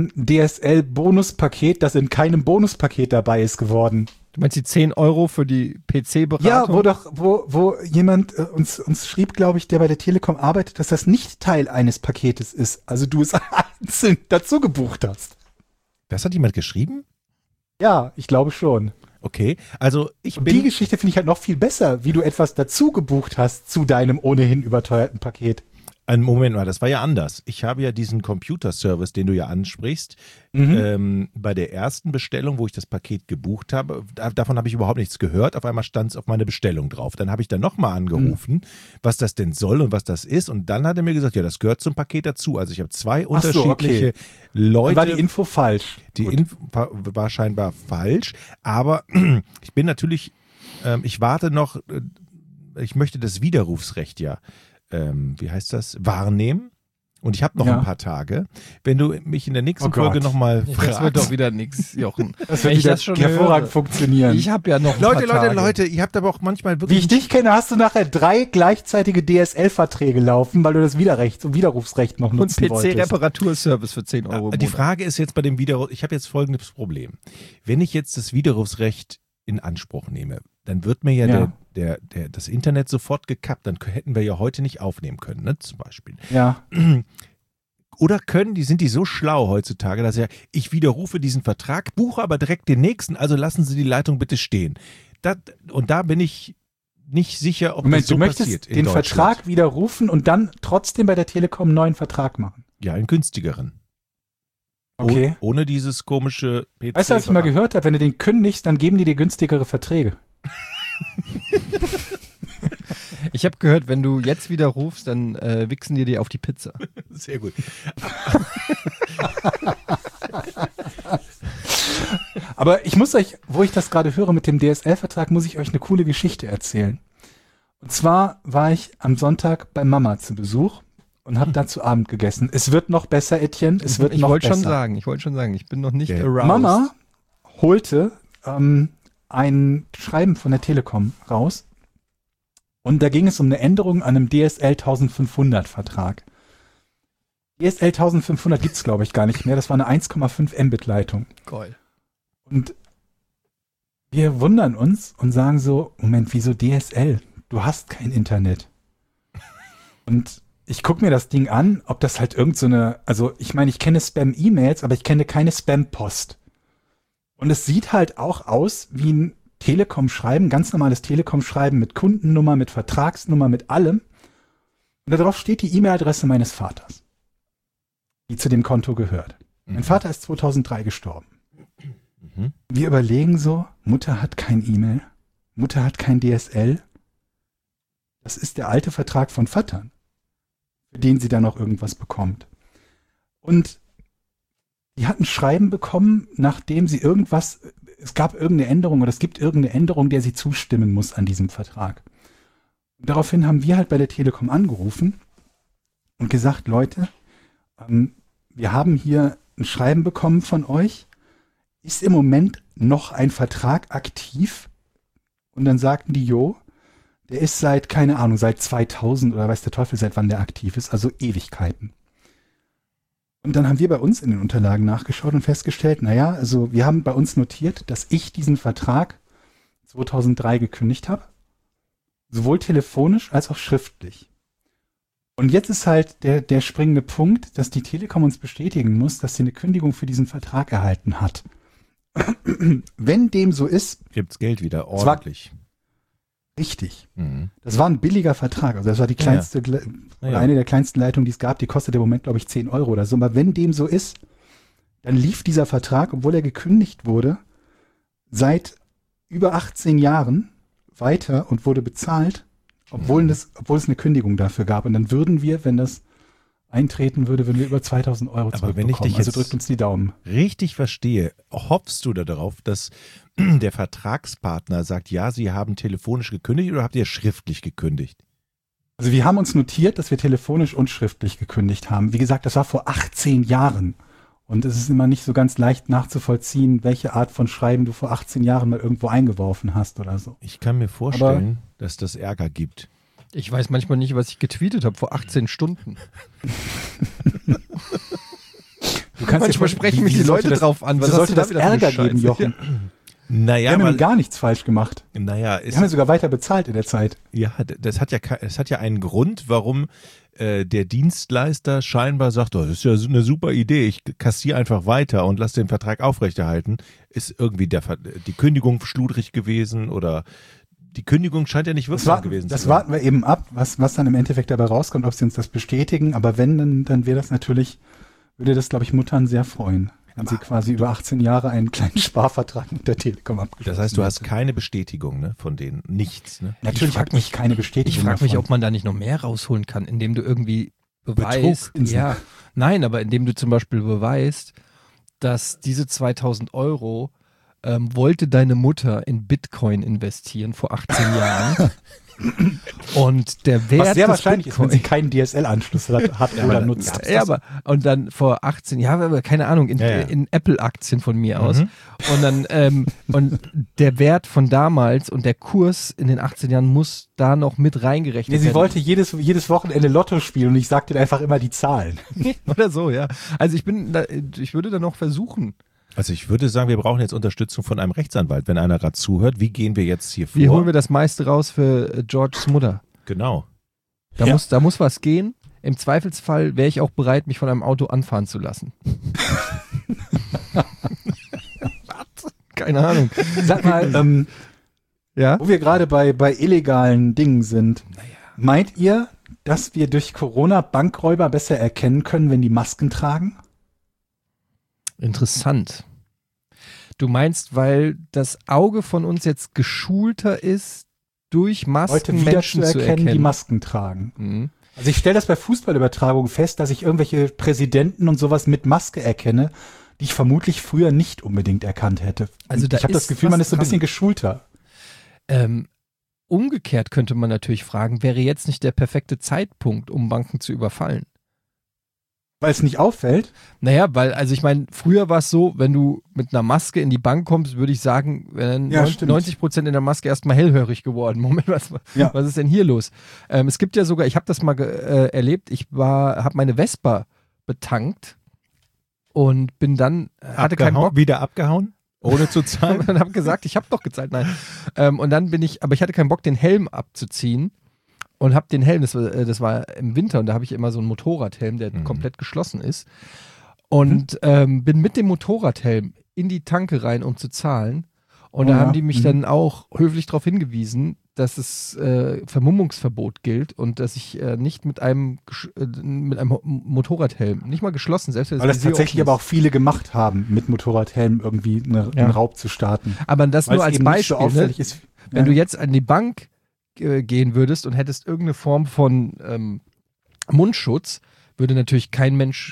DSL-Bonuspaket, das in keinem Bonuspaket dabei ist, geworden? Du meinst die 10 € für die PC-Beratung? Ja, wo jemand uns schrieb, glaube ich, der bei der Telekom arbeitet, dass das nicht Teil eines Paketes ist. Also du es einzeln dazu gebucht hast. Das hat jemand geschrieben? Ja, ich glaube schon. Okay, also Die Geschichte finde ich halt noch viel besser, wie du etwas dazu gebucht hast zu deinem ohnehin überteuerten Paket. Einen Moment mal, das war ja anders. Ich habe ja diesen Computerservice, den du ja ansprichst, bei der ersten Bestellung, wo ich das Paket gebucht habe, davon habe ich überhaupt nichts gehört. Auf einmal stand es auf meine Bestellung drauf. Dann habe ich dann nochmal angerufen, was das denn soll und was das ist. Und dann hat er mir gesagt, ja, das gehört zum Paket dazu. Also ich habe 2 unterschiedliche Leute. Dann war die Info falsch. Die Info war scheinbar falsch. Aber ich bin natürlich, ich warte noch, ich möchte das Widerrufsrecht ja. Wie heißt das, wahrnehmen. Und ich habe noch ein paar Tage. Wenn du mich in der nächsten Folge nochmal fragst. Das wird doch wieder nix, Jochen. Das wird wieder hervorragend funktionieren. Ich habe ja noch ein paar Tage. Leute, ihr habt aber auch manchmal wirklich... Wie ich dich kenne, hast du nachher 3 gleichzeitige DSL-Verträge laufen, weil du das Widerrufsrecht noch nutzen und wolltest. PC-Reparaturservice für 10 € im Die Monat. Frage ist jetzt bei dem Widerruf, ich habe jetzt folgendes Problem. Wenn ich jetzt das Widerrufsrecht in Anspruch nehme, dann wird mir ja das Internet sofort gekappt. Dann hätten wir ja heute nicht aufnehmen können, ne, zum Beispiel. Ja. Oder sind die so schlau heutzutage, dass ich widerrufe diesen Vertrag, buche aber direkt den nächsten, also lassen Sie die Leitung bitte stehen. Und da bin ich nicht sicher, ob das so passiert. Du möchtest den Vertrag widerrufen und dann trotzdem bei der Telekom einen neuen Vertrag machen? Ja, einen günstigeren. Okay. Ohne dieses komische PC. Weißt du, was ich mal gehört habe? Wenn du den kündigst, dann geben die dir günstigere Verträge. Ich habe gehört, wenn du jetzt wieder rufst, dann wichsen die dir auf die Pizza. Sehr gut. Aber ich muss euch wo ich das gerade höre mit dem DSL-Vertrag, muss ich euch eine coole Geschichte erzählen. Und zwar war ich am Sonntag bei Mama zu Besuch und habe da zu Abend gegessen. Es wird noch besser, Etienne, es wird noch besser. Ich wollte schon sagen, ich bin noch nicht Ja. aroused. Mama holte ein Schreiben von der Telekom raus und da ging es um eine Änderung an einem DSL 1500 Vertrag. DSL 1500 gibt's glaube ich gar nicht mehr, das war eine 1,5 Mbit Leitung. Geil. Und wir wundern uns und sagen so, Moment, wieso DSL? Du hast kein Internet. Und ich gucke mir das Ding an, ob das halt irgend so eine, also ich meine, ich kenne Spam-E-Mails, aber ich kenne keine Spam-Post. Und es sieht halt auch aus wie ein Telekom-Schreiben, ganz normales Telekom-Schreiben mit Kundennummer, mit Vertragsnummer, mit allem. Und darauf steht die E-Mail-Adresse meines Vaters, die zu dem Konto gehört. Mein Vater ist 2003 gestorben. Wir überlegen so, Mutter hat kein E-Mail, Mutter hat kein DSL. Das ist der alte Vertrag von Vatern, für den sie dann noch irgendwas bekommt. Und die hat ein Schreiben bekommen, nachdem sie es gab irgendeine Änderung oder es gibt irgendeine Änderung, der sie zustimmen muss an diesem Vertrag. Und daraufhin haben wir halt bei der Telekom angerufen und gesagt, Leute, wir haben hier ein Schreiben bekommen von euch. Ist im Moment noch ein Vertrag aktiv? Und dann sagten die, der ist seit, keine Ahnung, seit 2000 oder weiß der Teufel, seit wann der aktiv ist, also Ewigkeiten. Und dann haben wir bei uns in den Unterlagen nachgeschaut und festgestellt, naja, also wir haben bei uns notiert, dass ich diesen Vertrag 2003 gekündigt habe, sowohl telefonisch als auch schriftlich. Und jetzt ist halt der springende Punkt, dass die Telekom uns bestätigen muss, dass sie eine Kündigung für diesen Vertrag erhalten hat. Wenn dem so ist, Gibt's Geld wieder ordentlich. richtig. Mhm. Das war ein billiger Vertrag. Also das war die kleinste, oder eine der kleinsten Leitungen, die es gab. Die kostet im Moment, glaube ich, 10 Euro oder so. Aber wenn dem so ist, dann lief dieser Vertrag, obwohl er gekündigt wurde, seit über 18 Jahren weiter und wurde bezahlt, obwohl es eine Kündigung dafür gab. Und dann würden wir, wenn das eintreten würde, würden wir über 2000 Euro Aber wenn ich zurückbekommen. dich Also jetzt drückt uns die Daumen. richtig verstehe, hoffst du da darauf, dass der Vertragspartner sagt, ja, Sie haben telefonisch gekündigt oder habt ihr schriftlich gekündigt? Also wir haben uns notiert, dass wir telefonisch und schriftlich gekündigt haben. Wie gesagt, das war vor 18 Jahren. Und es ist immer nicht so ganz leicht nachzuvollziehen, welche Art von Schreiben du vor 18 Jahren mal irgendwo eingeworfen hast oder so. Ich kann mir vorstellen, dass das Ärger gibt. Ich weiß manchmal nicht, was ich getweetet habe vor 18 Stunden. Du kannst Manchmal sprechen mich die Leute drauf an. Was sollte hast du da das wieder für eine Ärger geben, Scheiße? Jochen? Wir Naja, haben gar nichts falsch gemacht. Wir haben ja sogar weiter bezahlt in der Zeit. das hat ja einen Grund, warum der Dienstleister scheinbar sagt, das ist ja so eine super Idee, ich kassiere einfach weiter und lasse den Vertrag aufrechterhalten. Ist irgendwie die Kündigung schludrig gewesen oder die Kündigung scheint ja nicht wirksam gewesen zu sein. Das warten wir eben ab, was dann im Endeffekt dabei rauskommt, ob sie uns das bestätigen. Aber wenn, dann wäre das natürlich, würde das, glaube ich, Muttern sehr freuen, wenn sie quasi über 18 Jahre einen kleinen Sparvertrag mit der Telekom abgeschlossen Das heißt, du hast keine Bestätigung, ne, von denen, nichts, ne? Natürlich hat mich keine Bestätigung. Ich frage mich, davon. ob man da nicht noch mehr rausholen kann, indem du irgendwie beweist, Betrug. ja, nein, aber indem du zum Beispiel beweist, dass diese 2000 Euro wollte deine Mutter in Bitcoin investieren vor 18 Jahren. Und der Wert was sehr des wahrscheinlich Bitcoin, ist, wenn sie keinen DSL-Anschluss hat oder nutzt. ja, und dann vor 18 Jahren, aber keine Ahnung, in Apple-Aktien von mir aus. Und dann, und der Wert von damals und der Kurs in den 18 Jahren muss da noch mit reingerechnet Nee, sie werden. wollte jedes Wochenende Lotto spielen und ich sagte dir einfach immer die Zahlen. Oder so, ja. Also ich würde da noch versuchen. Also ich würde sagen, wir brauchen jetzt Unterstützung von einem Rechtsanwalt, wenn einer gerade zuhört. Wie gehen wir jetzt hier vor? Wie holen wir das meiste raus für Georges Mutter? Genau. Da muss was gehen. Im Zweifelsfall wäre ich auch bereit, mich von einem Auto anfahren zu lassen. Was? Keine Ahnung. Sag mal, Ja? wo wir gerade bei illegalen Dingen sind, meint ihr, dass wir durch Corona Bankräuber besser erkennen können, wenn die Masken tragen? Interessant. Du meinst, weil das Auge von uns jetzt geschulter ist, durch Masken Leute wieder Menschen zu erkennen, die erkennen. Masken tragen. Mhm. Also ich stelle das bei Fußballübertragungen fest, dass ich irgendwelche Präsidenten und sowas mit Maske erkenne. die ich vermutlich früher nicht unbedingt erkannt hätte. Also Und da ich habe das ist Gefühl, was man ist so ein dran. bisschen geschulter. Umgekehrt könnte man natürlich fragen, wäre jetzt nicht der perfekte Zeitpunkt, um Banken zu überfallen? Weil es nicht auffällt. Naja, weil, also ich meine, früher war es so, wenn du mit einer Maske in die Bank kommst, würde ich sagen, wären Ja, stimmt. 90% in der Maske erstmal hellhörig geworden. Moment, was ist denn hier los? Es gibt ja sogar, ich habe das mal erlebt, habe meine Vespa betankt und bin dann, hatte keinen Bock. Wieder abgehauen? Ohne zu zahlen? Und habe gesagt, ich habe doch gezahlt, nein. Und dann aber ich hatte keinen Bock, den Helm abzuziehen. Und habe den Helm, das war im Winter und da habe ich immer so einen Motorradhelm, der komplett geschlossen ist. Und bin mit dem Motorradhelm in die Tanke rein, um zu zahlen. Und da haben die mich dann auch höflich darauf hingewiesen, dass es Vermummungsverbot gilt und dass ich nicht mit einem Motorradhelm, nicht mal geschlossen, selbst wenn Weil das Visier tatsächlich offen aber ist. auch viele gemacht haben, mit Motorradhelm irgendwie einen Raub zu starten. Aber das Weil nur es als eben nicht so Beispiel, ne? auffällig ist. Wenn du jetzt an die Bank gehen würdest und hättest irgendeine Form von Mundschutz, würde natürlich kein Mensch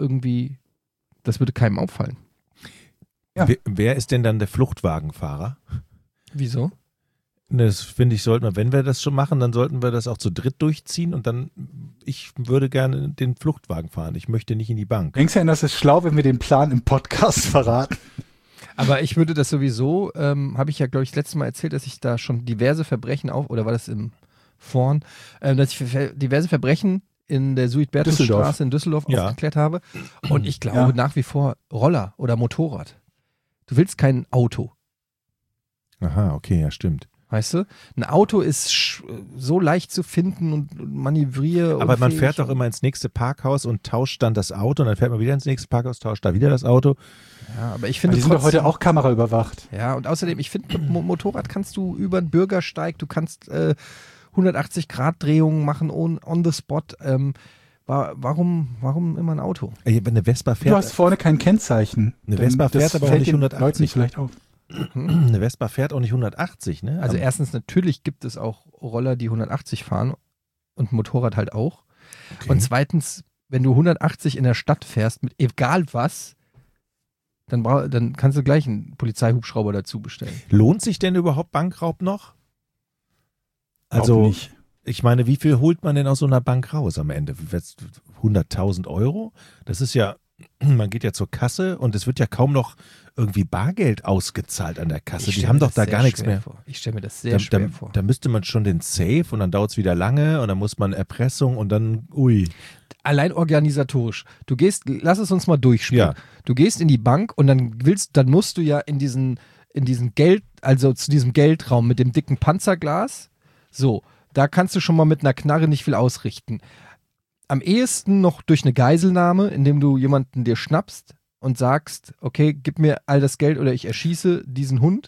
das würde keinem auffallen. Ja. Wer ist denn dann der Fluchtwagenfahrer? Wieso? Das finde ich, wenn wir das schon machen, dann sollten wir das auch zu dritt durchziehen und dann, ich würde gerne den Fluchtwagen fahren. Ich möchte nicht in die Bank. Denkst du denn, das ist schlau, wenn wir den Plan im Podcast verraten? Aber ich würde das sowieso, habe ich ja, glaube ich, das letzte Mal erzählt, dass ich da schon diverse Verbrechen oder war das im Vorn, dass ich diverse Verbrechen in der Suid-Bertus-Straße in Düsseldorf aufgeklärt habe. Und ich glaube nach wie vor Roller oder Motorrad. Du willst kein Auto. Aha, okay, ja, stimmt. Weißt du? Ein Auto ist so leicht zu finden und manövrier. Aber man fährt doch immer ins nächste Parkhaus und tauscht dann das Auto und dann fährt man wieder ins nächste Parkhaus, tauscht da wieder das Auto. Ja, aber ich finde die sind doch heute auch kameraüberwacht. Ja, und außerdem, ich finde, mit Motorrad kannst du über einen Bürgersteig, du kannst 180-Grad-Drehungen machen on the spot. Warum immer ein Auto? Eine Vespa fährt. Du hast vorne kein Kennzeichen. Eine Vespa fährt aber auch nicht 180. Leuten nicht vielleicht auf. Eine Vespa fährt auch nicht 180, ne? Also erstens, natürlich gibt es auch Roller, die 180 fahren und ein Motorrad halt auch. Okay. Und zweitens, wenn du 180 in der Stadt fährst, mit egal was, dann kannst du gleich einen Polizeihubschrauber dazu bestellen. Lohnt sich denn überhaupt Bankraub noch? Auch Also, nicht. ich meine, wie viel holt man denn aus so einer Bank raus am Ende? 100.000 Euro? Das ist ja, man geht ja zur Kasse und es wird ja kaum noch irgendwie Bargeld ausgezahlt an der Kasse. Die haben doch da gar nichts mehr. Ich stelle mir das sehr schwer vor. Da müsste man schon den Safe und dann dauert es wieder lange und dann muss man Erpressung und dann, ui. Allein organisatorisch. Du gehst, lass es uns mal durchspielen. Ja. Du gehst in die Bank und dann musst du ja in diesen Geld, also zu diesem Geldraum mit dem dicken Panzerglas. So, da kannst du schon mal mit einer Knarre nicht viel ausrichten. Am ehesten noch durch eine Geiselnahme, indem du jemanden dir schnappst und sagst, okay, gib mir all das Geld oder ich erschieße diesen Hund.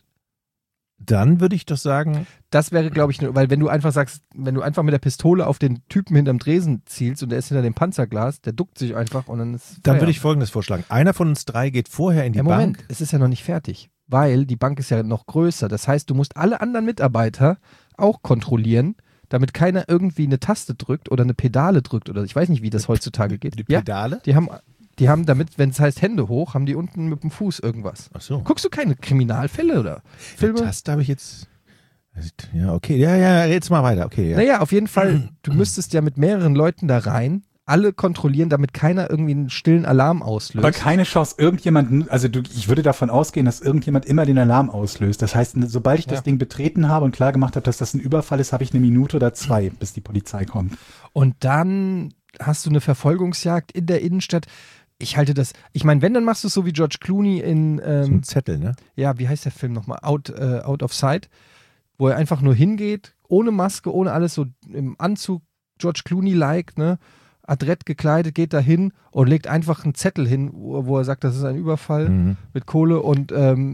Dann würde ich doch sagen, Das wäre, glaube ich, weil wenn du einfach sagst, wenn du einfach mit der Pistole auf den Typen hinterm Dresen zielst und der ist hinter dem Panzerglas, der duckt sich einfach und dann ist dann würde ich Folgendes vorschlagen. Einer von uns drei geht vorher in die Moment, Bank. es ist ja noch nicht fertig, weil die Bank ist ja noch größer. Das heißt, du musst alle anderen Mitarbeiter auch kontrollieren, damit keiner irgendwie eine Taste drückt oder eine Pedale drückt oder ich weiß nicht, wie das heutzutage geht. Die Pedale? Ja, die haben damit, wenn es heißt Hände hoch, haben die unten mit dem Fuß irgendwas. Ach so. Guckst du keine Kriminalfälle oder Filme? Taste habe ich jetzt. Ja, okay. Ja, red's mal weiter. Okay, ja. Naja, auf jeden Fall, du müsstest ja mit mehreren Leuten da rein, alle kontrollieren, damit keiner irgendwie einen stillen Alarm auslöst. Aber keine Chance, irgendjemand, ich würde davon ausgehen, dass irgendjemand immer den Alarm auslöst. Das heißt, sobald ich das Ding betreten habe und klar gemacht habe, dass das ein Überfall ist, habe ich 1 Minute oder 2, bis die Polizei kommt. Und dann hast du eine Verfolgungsjagd in der Innenstadt. Ich meine, wenn, dann machst du es so wie George Clooney in, So ein Zettel, ne? ja, wie heißt der Film nochmal? Out of Sight, wo er einfach nur hingeht, ohne Maske, ohne alles, so im Anzug, George Clooney-like, ne? Adrett gekleidet, geht da hin und legt einfach einen Zettel hin, wo er sagt, das ist ein Überfall mit Kohle und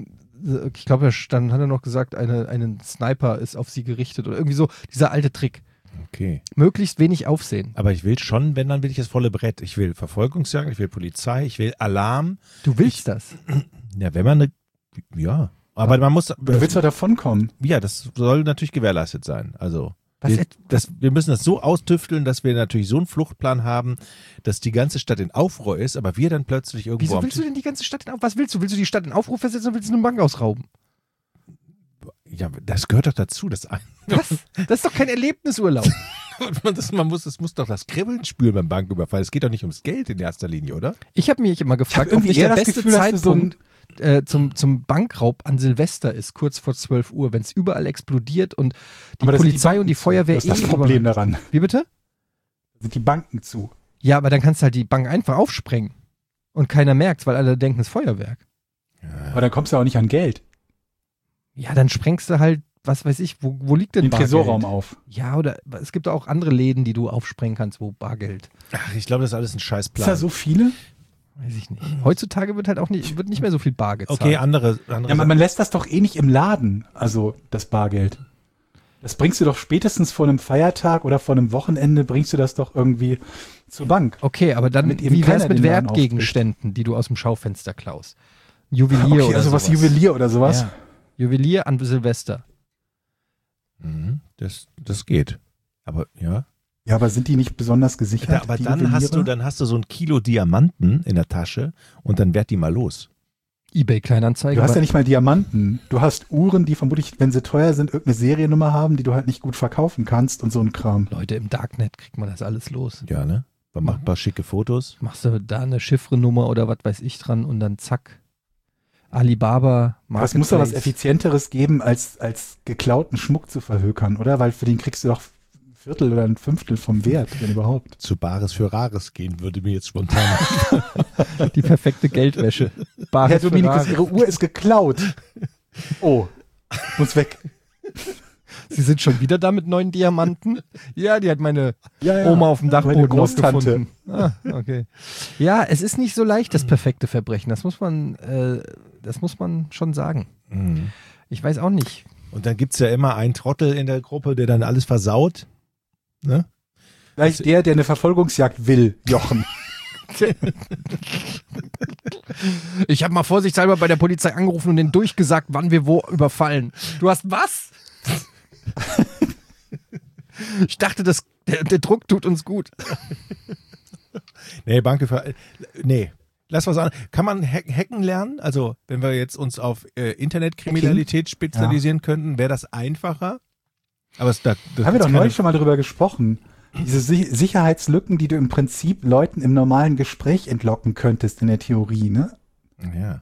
ich glaube, dann hat er noch gesagt, einen Sniper ist auf sie gerichtet oder irgendwie so, dieser alte Trick. Okay. Möglichst wenig Aufsehen. Aber ich will schon, wenn, dann will ich das volle Brett. Ich will Verfolgungsjagd, ich will Polizei, ich will Alarm. Du willst das? Ja, wenn man ja. Aber man muss. Du willst doch davonkommen. Ja, das soll natürlich gewährleistet sein. Also. Wir müssen das so austüfteln, dass wir natürlich so einen Fluchtplan haben, dass die ganze Stadt in Aufruhr ist, aber wir dann plötzlich irgendwo Wieso willst du denn die ganze Stadt in Aufruhr? Was willst du? Willst du die Stadt in Aufruhr versetzen oder willst du eine Bank ausrauben? Ja, das gehört doch dazu. Was? Das ist doch kein Erlebnisurlaub. Das muss doch das Kribbeln spüren beim Banküberfall. Es geht doch nicht ums Geld in erster Linie, oder? Ich habe mich immer gefragt, ob irgendwie nicht eher der das beste Gefühl, dass du so Zeitpunkt zum Bankraub an Silvester ist, kurz vor 12 Uhr, wenn es überall explodiert und die Aber da sind Polizei Banken und die zu. Feuerwehr Das ist das Problem daran. Wie bitte? Da sind die Banken zu. Ja, aber dann kannst du halt die Bank einfach aufsprengen und keiner merkt's, weil alle denken, es ist Feuerwerk. Aber dann kommst du auch nicht an Geld. Ja, dann sprengst du halt, was weiß ich, wo liegt denn Den Bargeld? Tresorraum auf. Ja, oder es gibt auch andere Läden, die du aufsprengen kannst, wo Bargeld. Ach, ich glaube, das ist alles ein Ist Scheißplan. da so viele? Weiß ich nicht. Heutzutage wird halt auch nicht mehr so viel Bar gezahlt. Okay, andere Ja, man lässt das doch eh nicht im Laden, also das Bargeld. Das bringst du doch spätestens vor einem Feiertag oder vor einem Wochenende, bringst du das doch irgendwie zur Bank. Okay, aber dann, Damit eben wie wär's keiner mit den Laden Wertgegenständen, die du aus dem Schaufenster klaust? Juwelier Okay, oder also sowas. was Juwelier oder sowas. Ja. Juwelier an Silvester. Das geht. Aber ja. Ja, aber sind die nicht besonders gesichert? Aber die dann Juweliere? hast du so ein Kilo Diamanten in der Tasche und dann werd die mal los. eBay Kleinanzeigen. Du hast ja nicht mal Diamanten. Du hast Uhren, die vermutlich, wenn sie teuer sind, irgendeine Seriennummer haben, die du halt nicht gut verkaufen kannst und so ein Kram. Leute, im Darknet kriegt man das alles los. Ja, ne? Man macht ein paar schicke Fotos. Machst du da eine Chiffrenummer oder was weiß ich dran und dann zack. Alibaba, Aber es muss doch was Marketplace. Effizienteres geben, als geklauten Schmuck zu verhökern, oder? Weil für den kriegst du doch ein Viertel oder ein Fünftel vom Wert, wenn überhaupt. Zu Bares für Rares gehen würde mir jetzt spontan. Die perfekte Geldwäsche. Bares Herr für Dominikus, Rares. Ihre Uhr ist geklaut. Oh, muss weg. Sie sind schon wieder da mit neuen Diamanten? Ja, die hat meine Ja, Oma auf dem Meine Dachboden Großtante. aufgefunden. Ah, okay. Ja, es ist nicht so leicht, das perfekte Verbrechen. Das muss man schon sagen. Mhm. Ich weiß auch nicht. Und dann gibt's ja immer einen Trottel in der Gruppe, der dann alles versaut. Ne? Vielleicht der eine Verfolgungsjagd will, Jochen. Ich habe mal vorsichtshalber bei der Polizei angerufen und denen durchgesagt, wann wir wo überfallen. Du hast was? Ich dachte, der Druck tut uns gut. Nee, Banküberfall. Nee. Lass was an. Kann man hacken lernen? Also, wenn wir jetzt uns auf Internetkriminalität spezialisieren könnten, wäre das einfacher? Aber das Haben wir doch neulich schon mal drüber gesprochen. Diese Sicherheitslücken, die du im Prinzip Leuten im normalen Gespräch entlocken könntest in der Theorie, ne? Ja.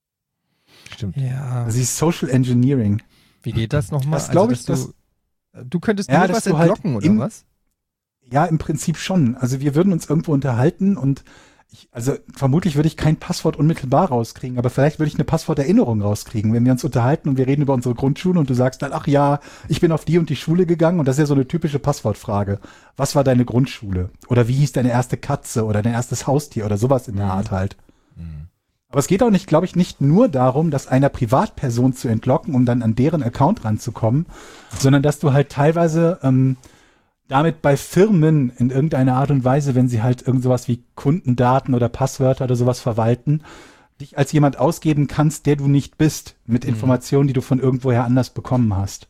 Stimmt. Ja. Also dieses Social Engineering. Wie geht das nochmal? Das glaube ich, du könntest Ja, mir dass was du halt entlocken, oder im- was? Ja, im Prinzip schon. Also wir würden uns irgendwo unterhalten und vermutlich würde ich kein Passwort unmittelbar rauskriegen, aber vielleicht würde ich eine Passworterinnerung rauskriegen, wenn wir uns unterhalten und wir reden über unsere Grundschule und du sagst dann, ach ja, ich bin auf die und die Schule gegangen und das ist ja so eine typische Passwortfrage. Was war deine Grundschule? Oder wie hieß deine erste Katze oder dein erstes Haustier oder sowas in der Art halt. Aber es geht auch nicht, glaube ich, nicht nur darum, das einer Privatperson zu entlocken, um dann an deren Account ranzukommen, sondern dass du halt teilweise damit bei Firmen in irgendeiner Art und Weise, wenn sie halt irgend sowas wie Kundendaten oder Passwörter oder sowas verwalten, dich als jemand ausgeben kannst, der du nicht bist, mit Informationen, die du von irgendwoher anders bekommen hast.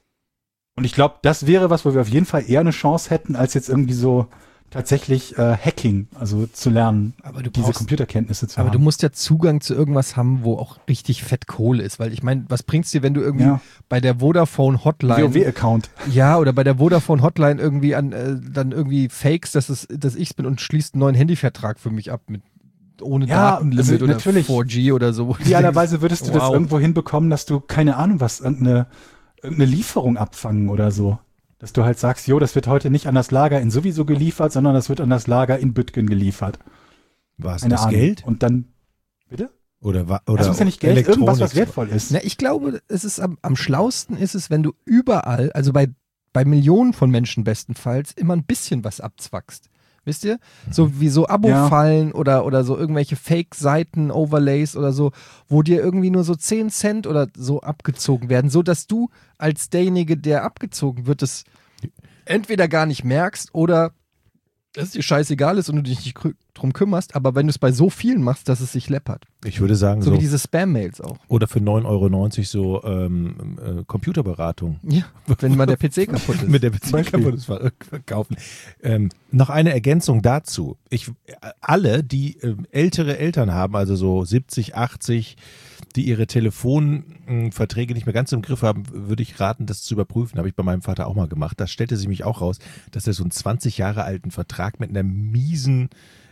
Und ich glaube, das wäre was, wo wir auf jeden Fall eher eine Chance hätten, als jetzt irgendwie so tatsächlich Hacking, also zu lernen, Aber du diese brauchst- Computerkenntnisse zu Aber haben. du musst ja Zugang zu irgendwas haben, wo auch richtig fett Kohle ist, weil ich meine, was bringt's dir, wenn du irgendwie Ja. bei der Vodafone Hotline WoW-Account. ja, oder bei der Vodafone Hotline irgendwie dann irgendwie fakes, dass ich's bin und schließt einen neuen Handyvertrag für mich ab mit ohne Ja, Datenlimit also oder natürlich. 4G oder so. Idealerweise würdest du das Wow. irgendwo hinbekommen, dass du, keine Ahnung was, irgendeine Lieferung abfangen oder so. Dass du halt sagst, jo, das wird heute nicht an das Lager in sowieso geliefert, sondern das wird an das Lager in Büttgen geliefert. War es Keine das Ahnung. Geld? Und dann, bitte? Oder Das muss ja nicht Geld, irgendwas, was wertvoll ist. Na, ich glaube, es ist am schlausten ist es, wenn du überall, also bei Millionen von Menschen bestenfalls, immer ein bisschen was abzwackst. Wisst ihr? So wie so Abo-Fallen oder so irgendwelche Fake-Seiten, Overlays oder so, wo dir irgendwie nur so 10 Cent oder so abgezogen werden, so dass du als derjenige, der abgezogen wird, es entweder gar nicht merkst oder es dir scheißegal ist und du dich nicht drum kümmerst, aber wenn du es bei so vielen machst, dass es sich läppert. Ich würde sagen, So wie diese Spam-Mails auch. oder für 9,90 € so Computerberatung. Ja, wenn mal der PC kaputt ist. Mit der Beziehung kaputt ist, verkaufen. Noch eine Ergänzung dazu. Alle, die ältere Eltern haben, also so 70, 80, die ihre Telefonverträge nicht mehr ganz im Griff haben, würde ich raten, das zu überprüfen. Habe ich bei meinem Vater auch mal gemacht. Das stellte sich mich auch raus, dass er so einen 20 Jahre alten Vertrag mit einer miesen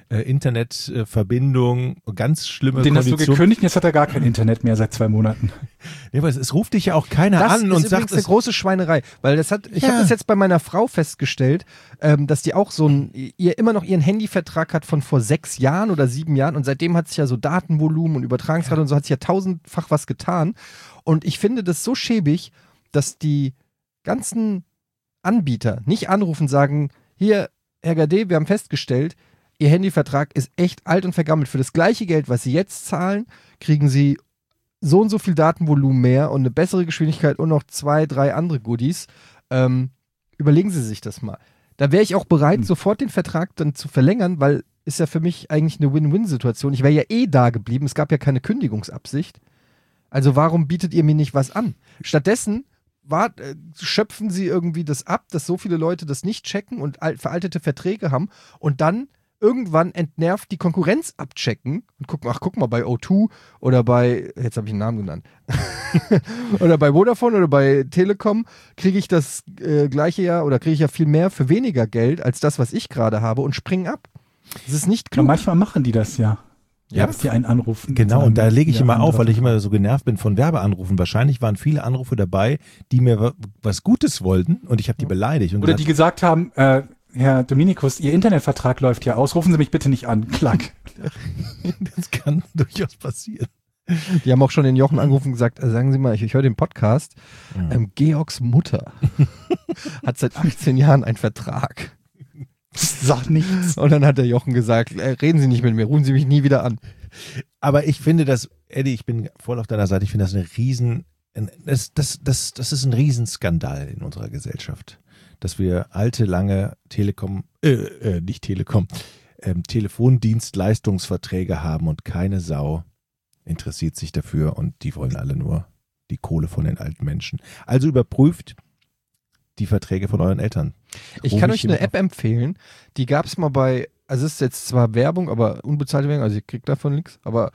Internetverbindung, ganz schlimme Den hast du Kondition. gekündigt, jetzt hat er gar kein Internet mehr seit 2 Monaten. Ja, aber es ruft dich ja auch keiner Das an ist und übrigens sagt, eine große Schweinerei, weil ich habe das jetzt bei meiner Frau festgestellt, dass die auch immer noch ihren Handyvertrag hat von vor 6 Jahren oder 7 Jahren und seitdem hat sich ja so Datenvolumen und Übertragungsrate und so hat sich ja tausendfach was getan und ich finde das so schäbig, dass die ganzen Anbieter nicht anrufen und sagen, hier, Herr Gade, wir haben festgestellt, Ihr Handyvertrag ist echt alt und vergammelt. Für das gleiche Geld, was Sie jetzt zahlen, kriegen Sie so und so viel Datenvolumen mehr und eine bessere Geschwindigkeit und noch 2, 3 andere Goodies. Überlegen Sie sich das mal. Da wäre ich auch bereit, sofort den Vertrag dann zu verlängern, weil ist ja für mich eigentlich eine Win-Win-Situation. Ich wäre ja eh da geblieben. Es gab ja keine Kündigungsabsicht. Also warum bietet ihr mir nicht was an? Stattdessen schöpfen Sie irgendwie das ab, dass so viele Leute das nicht checken und veraltete Verträge haben und dann irgendwann entnervt die Konkurrenz abchecken und gucken, guck mal, bei O2 oder bei, jetzt habe ich einen Namen genannt, oder bei Vodafone oder bei Telekom kriege ich das gleiche ja oder kriege ich ja viel mehr für weniger Geld als das, was ich gerade habe und springen ab. Das ist nicht klug. Ja, manchmal machen die das ja. Ja, dass die einen anrufen. Genau, und da lege ich immer auf, weil ich immer immer so genervt bin von Werbeanrufen. Wahrscheinlich waren viele Anrufe dabei, die mir was Gutes wollten und ich habe die beleidigt. Und oder die gesagt haben, Herr Dominikus, Ihr Internetvertrag läuft ja aus, rufen Sie mich bitte nicht an. Klack. Das kann durchaus passieren. Die haben auch schon den Jochen angerufen und gesagt, sagen Sie mal, ich höre den Podcast, Georgs Mutter hat seit 18 Jahren einen Vertrag. Sag nichts. Und dann hat der Jochen gesagt, reden Sie nicht mit mir, rufen Sie mich nie wieder an. Aber ich finde das, Eddie, ich bin voll auf deiner Seite, ich finde das das ist ein Riesenskandal in unserer Gesellschaft, dass wir alte, lange Telefondienstleistungsverträge haben und keine Sau interessiert sich dafür und die wollen alle nur die Kohle von den alten Menschen. Also überprüft die Verträge von euren Eltern. Ich kann euch eine App empfehlen, die gab es mal also es ist jetzt zwar Werbung, aber unbezahlte Werbung, also ihr kriegt davon nichts, aber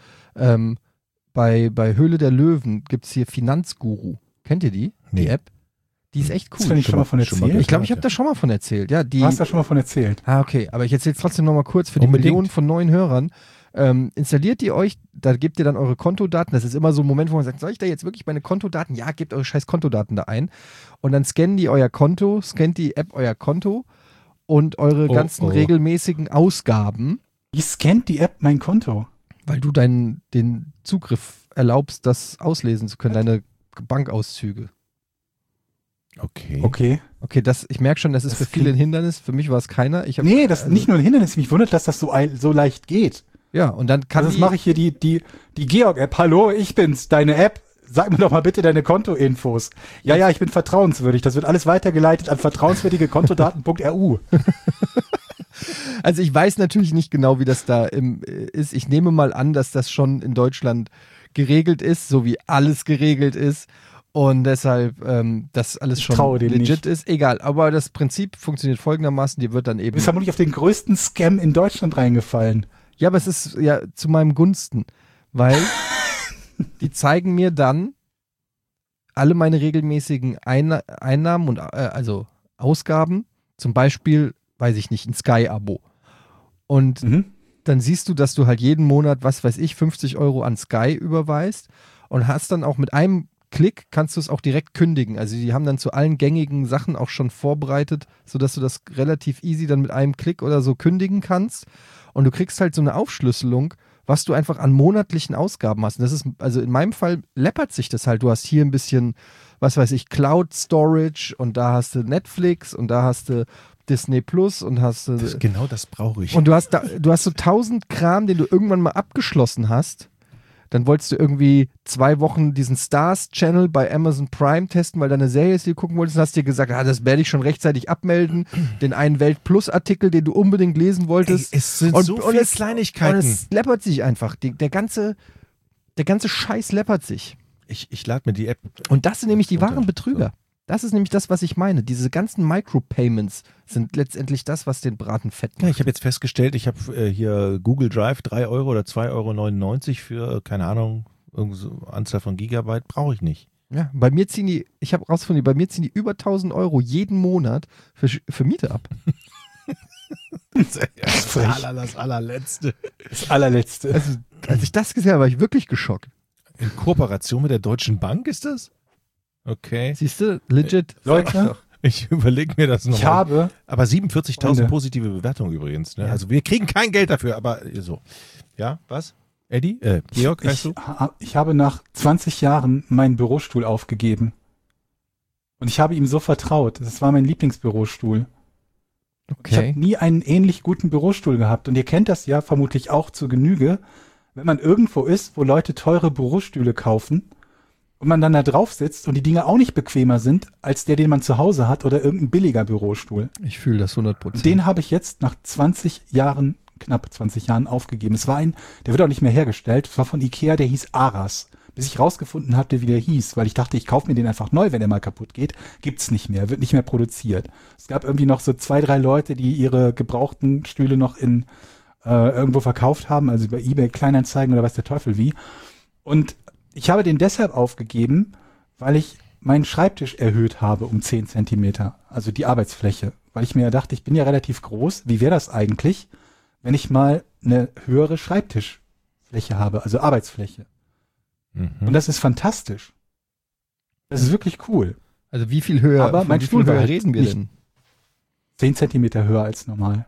bei Höhle der Löwen gibt es hier Finanzguru. Kennt ihr die? Nee. Die App? Die ist echt cool. Hast du nicht schon mal von erzählt? Ich glaube, ich habe da schon mal von erzählt. Ja, Du hast da schon mal von erzählt. Okay, aber ich erzähle es trotzdem nochmal kurz für die Unbedingt. Millionen von neuen Hörern. Installiert ihr euch, da gebt ihr dann eure Kontodaten. Das ist immer so ein Moment, wo man sagt, soll ich da jetzt wirklich meine Kontodaten? Ja, gebt eure scheiß Kontodaten da ein. Und dann scannt die App euer Konto und eure ganzen regelmäßigen Ausgaben. Wie scannt die App mein Konto? Weil du den Zugriff erlaubst, das auslesen zu können, deine Bankauszüge. Okay. Okay. Okay, ich merke schon, das ist für viele ein Hindernis. Für mich war es keiner. Nee, das ist nicht nur ein Hindernis. Mich wundert, dass das so leicht geht. Ja, und dann kann Also das mache ich hier die Georg-App. Hallo, ich bin's, deine App. Sag mir doch mal bitte deine Kontoinfos. Ja, ich bin vertrauenswürdig. Das wird alles weitergeleitet an vertrauenswürdige-kontodaten.ru. Also ich weiß natürlich nicht genau, wie das da ist. Ich nehme mal an, dass das schon in Deutschland geregelt ist, so wie alles geregelt ist. Und deshalb, das alles schon legit ist. Egal, aber das Prinzip funktioniert folgendermaßen, dir wird dann eben... Du bist vermutlich auf den größten Scam in Deutschland reingefallen. Ja, aber es ist ja zu meinem Gunsten, weil die zeigen mir dann alle meine regelmäßigen Einnahmen und also Ausgaben, zum Beispiel, weiß ich nicht, ein Sky-Abo. Und dann siehst du, dass du halt jeden Monat, was weiß ich, 50 € an Sky überweist und hast dann auch mit einem Klick kannst du es auch direkt kündigen. Also die haben dann zu allen gängigen Sachen auch schon vorbereitet, sodass du das relativ easy dann mit einem Klick oder so kündigen kannst. Und du kriegst halt so eine Aufschlüsselung, was du einfach an monatlichen Ausgaben hast. Und das ist, also in meinem Fall läppert sich das halt. Du hast hier ein bisschen, was weiß ich, Cloud Storage und da hast du Netflix und da hast du Disney Plus und hast du... Genau das brauche ich. Und du hast so 1000 Kram, den du irgendwann mal abgeschlossen hast. dann wolltest du irgendwie 2 Wochen diesen Stars-Channel bei Amazon Prime testen, weil da eine Serie ist, die du gucken wolltest, und hast dir gesagt, das werde ich schon rechtzeitig abmelden, den einen Welt-Plus-Artikel, den du unbedingt lesen wolltest. Es sind so viele Kleinigkeiten. Und es läppert sich einfach. Der ganze Scheiß läppert sich. Ich lade mir die App. Und das sind nämlich die runter. wahren Betrüger. Das ist nämlich das, was ich meine. Diese ganzen Micropayments sind letztendlich das, was den Braten fett macht. Ja, ich habe jetzt festgestellt, ich habe hier Google Drive 3 Euro oder 2,99 € für, keine Ahnung, irgendeine so Anzahl von Gigabyte, brauche ich nicht. Ja, bei mir ziehen die, ich habe rausgefunden, bei mir ziehen die über 1.000 € jeden Monat für Miete ab. Das allerletzte. Das allerletzte. Also, als ich das gesehen habe, war ich wirklich geschockt. In Kooperation mit der Deutschen Bank ist das? Okay. Siehst du, legit. Leute, Ich überlege mir das ich nochmal. habe, Aber 47.000 Freunde. positive Bewertungen übrigens. Ne? Ja. Also wir kriegen kein Geld dafür, aber so. Ja, was? Eddie? Georg, weißt du? ich habe nach 20 Jahren meinen Bürostuhl aufgegeben. Und ich habe ihm so vertraut. Das war mein Lieblingsbürostuhl. Ich habe Okay. nie einen ähnlich guten Bürostuhl gehabt. Und ihr kennt das ja vermutlich auch zur Genüge, wenn man irgendwo ist, wo Leute teure Bürostühle kaufen und man dann da drauf sitzt und die Dinge auch nicht bequemer sind als der, den man zu Hause hat oder irgendein billiger Bürostuhl. Ich fühle das 100%. Und den habe ich jetzt nach 20 Jahren, knapp 20 Jahren aufgegeben. Es war der wird auch nicht mehr hergestellt, es war von Ikea, der hieß Aras. Bis ich rausgefunden hatte, wie der hieß, weil ich dachte, ich kaufe mir den einfach neu, wenn der mal kaputt geht. Gibt's nicht mehr, wird nicht mehr produziert. Es gab irgendwie noch so 2, 3 Leute, die ihre gebrauchten Stühle noch in irgendwo verkauft haben, also über eBay, Kleinanzeigen oder weiß der Teufel wie. Und ich habe den deshalb aufgegeben, weil ich meinen Schreibtisch erhöht habe um 10 Zentimeter, also die Arbeitsfläche. Weil ich mir dachte, ich bin ja relativ groß, wie wäre das eigentlich, wenn ich mal eine höhere Schreibtischfläche habe, also Arbeitsfläche. Und das ist fantastisch. Das ist wirklich cool. Also wie viel höher, Aber von mein wie Stuhl viel war höher halt reden wir nicht- denn? 10 Zentimeter höher als normal.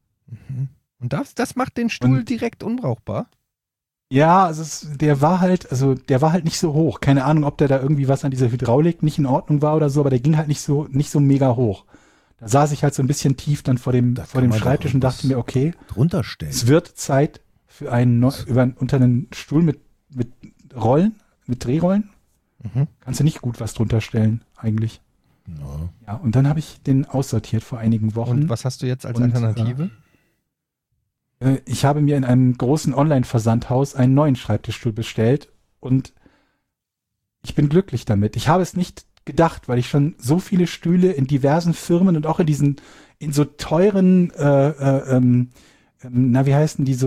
Und das macht den Stuhl Und- direkt unbrauchbar? Ja, also der war halt nicht so hoch. Keine Ahnung, ob der da irgendwie was an dieser Hydraulik nicht in Ordnung war oder so, aber der ging halt nicht so mega hoch. Da saß ich halt so ein bisschen tief dann vor dem Da kann man Schreibtisch doch und dachte was mir, okay, Drunter stellen. es wird Zeit für unter einen Stuhl mit Rollen, mit Drehrollen. Mhm. Kannst du nicht gut was drunter stellen, eigentlich. Ja. Ja, und dann habe ich den aussortiert vor einigen Wochen. Und was hast du jetzt als Und, Alternative? Ich habe mir in einem großen Online-Versandhaus einen neuen Schreibtischstuhl bestellt und ich bin glücklich damit. Ich habe es nicht gedacht, weil ich schon so viele Stühle in diversen Firmen und auch in so teuren, wie heißen die,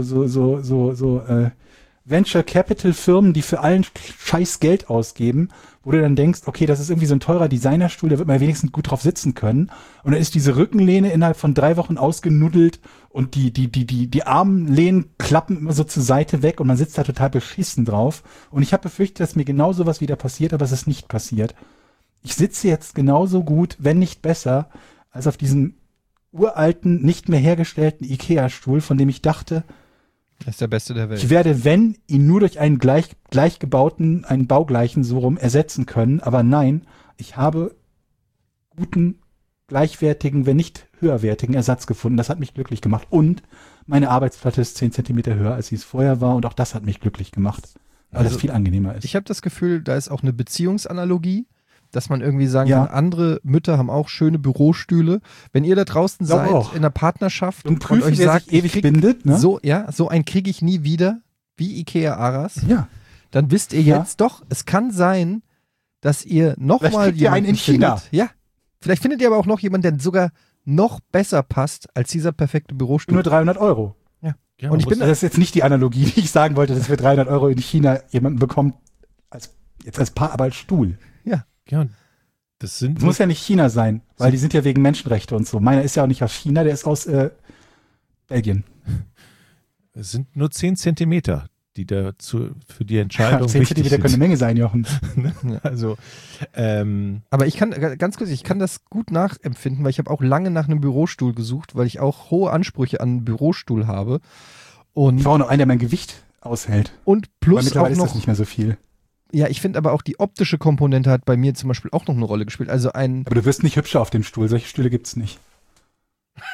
Venture Capital Firmen, die für allen scheiß Geld ausgeben, wo du dann denkst, okay, das ist irgendwie so ein teurer Designerstuhl, da wird man wenigstens gut drauf sitzen können. Und dann ist diese Rückenlehne innerhalb von 3 Wochen ausgenuddelt und die Armlehnen klappen immer so zur Seite weg und man sitzt da total beschissen drauf. Und ich habe befürchtet, dass mir genau sowas wieder passiert, aber es ist nicht passiert. Ich sitze jetzt genauso gut, wenn nicht besser, als auf diesem uralten, nicht mehr hergestellten Ikea-Stuhl, von dem ich dachte, Das ist der beste der Welt. ich werde, wenn, ihn nur durch einen gleich gebauten, einen baugleichen so rum ersetzen können. Aber nein, ich habe guten, gleichwertigen, wenn nicht höherwertigen Ersatz gefunden. Das hat mich glücklich gemacht. Und meine Arbeitsplatte ist 10 Zentimeter höher, als sie es vorher war. Und auch das hat mich glücklich gemacht, weil Also, das viel angenehmer ist. Ich habe das Gefühl, da ist auch eine Beziehungsanalogie, dass man irgendwie sagen Ja. kann, andere Mütter haben auch schöne Bürostühle. Wenn ihr da draußen Glaub seid, auch. in einer Partnerschaft Und prüfen, euch wer sagt, sich ewig ich krieg bindet. Ne? so einen kriege ich nie wieder, wie Ikea Aras, Ja. dann wisst ihr Ja. jetzt doch, es kann sein, dass ihr Vielleicht nochmal kriegt ihr einen in China. findet. Ja, vielleicht findet ihr aber auch noch jemanden, der sogar noch besser passt als dieser perfekte Bürostuhl. Nur 300 €. Ja, Und ich bin Das ist jetzt nicht die Analogie, die ich sagen wollte, dass für 300 € in China jemanden bekommt, als Paar, aber als Stuhl. ja, das sind Es muss ja nicht China sein, weil die sind ja wegen Menschenrechte und so. Meiner ist ja auch nicht aus China, der ist aus Belgien. es sind nur 10 Zentimeter, die für die Entscheidung 10 wichtig Zentimeter können eine sind. Menge sein, Jochen. Also, Aber ich kann, ganz kurz, ich kann das gut nachempfinden, weil ich habe auch lange nach einem Bürostuhl gesucht, weil ich auch hohe Ansprüche an einen Bürostuhl habe. Ich Und brauche noch einen, der mein Gewicht aushält. Weil plus auch mittlerweile ist das noch, nicht mehr so viel. ja, ich finde aber auch die optische Komponente hat bei mir zum Beispiel auch noch eine Rolle gespielt. Also ein, Aber du wirst nicht hübscher auf dem Stuhl. Solche Stühle gibt's nicht.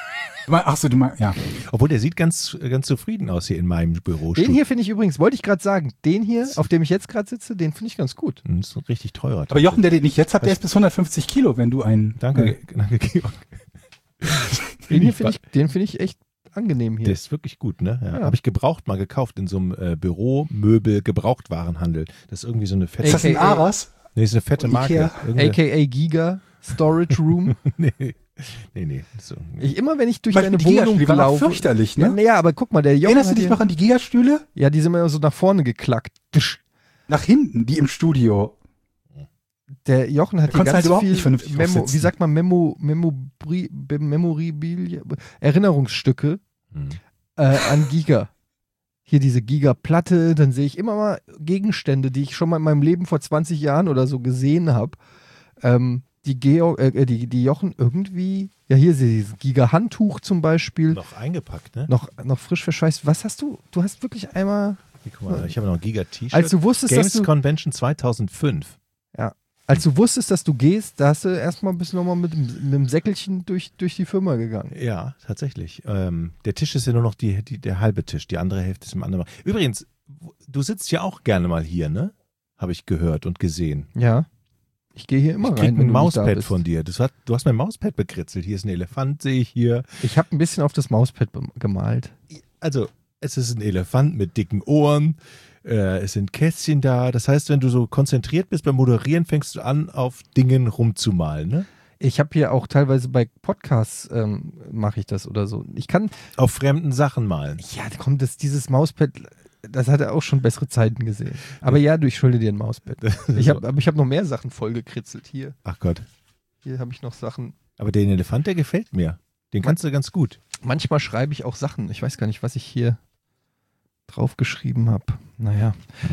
Achso, ja. Obwohl, der sieht ganz zufrieden aus hier in meinem Büro. Den hier finde ich übrigens, wollte ich gerade sagen, den hier, auf dem ich jetzt gerade sitze, den finde ich ganz gut. Das ist ein richtig teurer. Aber Jochen, der den nicht jetzt hat, der ist bis 150 Kilo, wenn du einen... Danke, Georg. Den finde ich echt angenehm hier. Der ist wirklich gut, ne? Ja. Ja. Habe ich gebraucht mal gekauft in so einem Büromöbel-Gebrauchtwarenhandel. Das ist irgendwie so eine fette... Ist das ein AKA Aras? Nee, ist eine fette Marke. AKA Giga Storage Room. Nee. So. Immer wenn ich durch Zum Beispiel meine die Wohnung Gigastühle, die waren auch laufe. fürchterlich, ne? Ja, aber guck mal, der Jochen Erinnerst du hat dich hier, noch an die Gigastühle? ja, die sind immer so nach vorne geklackt. Nach hinten, die im Studio. Der Jochen hat Da hier konntest ganz halt überhaupt viel nicht vernünftig aufsitzen. wie sagt man, Memorabilia, Erinnerungsstücke an Giga. Hier diese Giga-Platte, dann sehe ich immer mal Gegenstände, die ich schon mal in meinem Leben vor 20 Jahren oder so gesehen habe. Die Jochen irgendwie, ja hier ist dieses Giga-Handtuch zum Beispiel, Noch eingepackt, ne? noch frisch verschweißt. Was hast du? Du hast wirklich einmal, Hier, guck mal, ich habe noch ein Giga-T-Shirt. als du wusstest, Games dass du, Convention 2005. als du wusstest, dass du gehst, da hast du erstmal ein bisschen nochmal mit einem Säckelchen durch die Firma gegangen. Ja, tatsächlich. Der Tisch ist ja nur noch der halbe Tisch. Die andere Hälfte ist im anderen. Übrigens, du sitzt ja auch gerne mal hier, ne? Habe ich gehört und gesehen. Ja. Ich gehe hier immer Ich rein, krieg wenn ein du nicht da Mauspad bist. von dir. Du hast mein Mauspad bekritzelt. Hier ist ein Elefant, sehe ich hier. Ich habe ein bisschen auf das Mauspad gemalt. Also, es ist ein Elefant mit dicken Ohren. Es sind Kästchen da. Das heißt, wenn du so konzentriert bist beim Moderieren, fängst du an, auf Dingen rumzumalen, ne? Ich habe hier auch teilweise bei Podcasts mache ich das oder so. Ich kann, Auf fremden Sachen malen. ja, kommt dieses Mauspad, das hat er auch schon bessere Zeiten gesehen. Aber ja, du, ich schulde dir ein Mauspad. Aber ich habe noch mehr Sachen vollgekritzelt hier. Ach Gott. Hier habe ich noch Sachen. Aber den Elefant, der gefällt mir. Den kannst du ganz gut. Manchmal schreibe ich auch Sachen. Ich weiß gar nicht, was ich hier draufgeschrieben habe. Naja.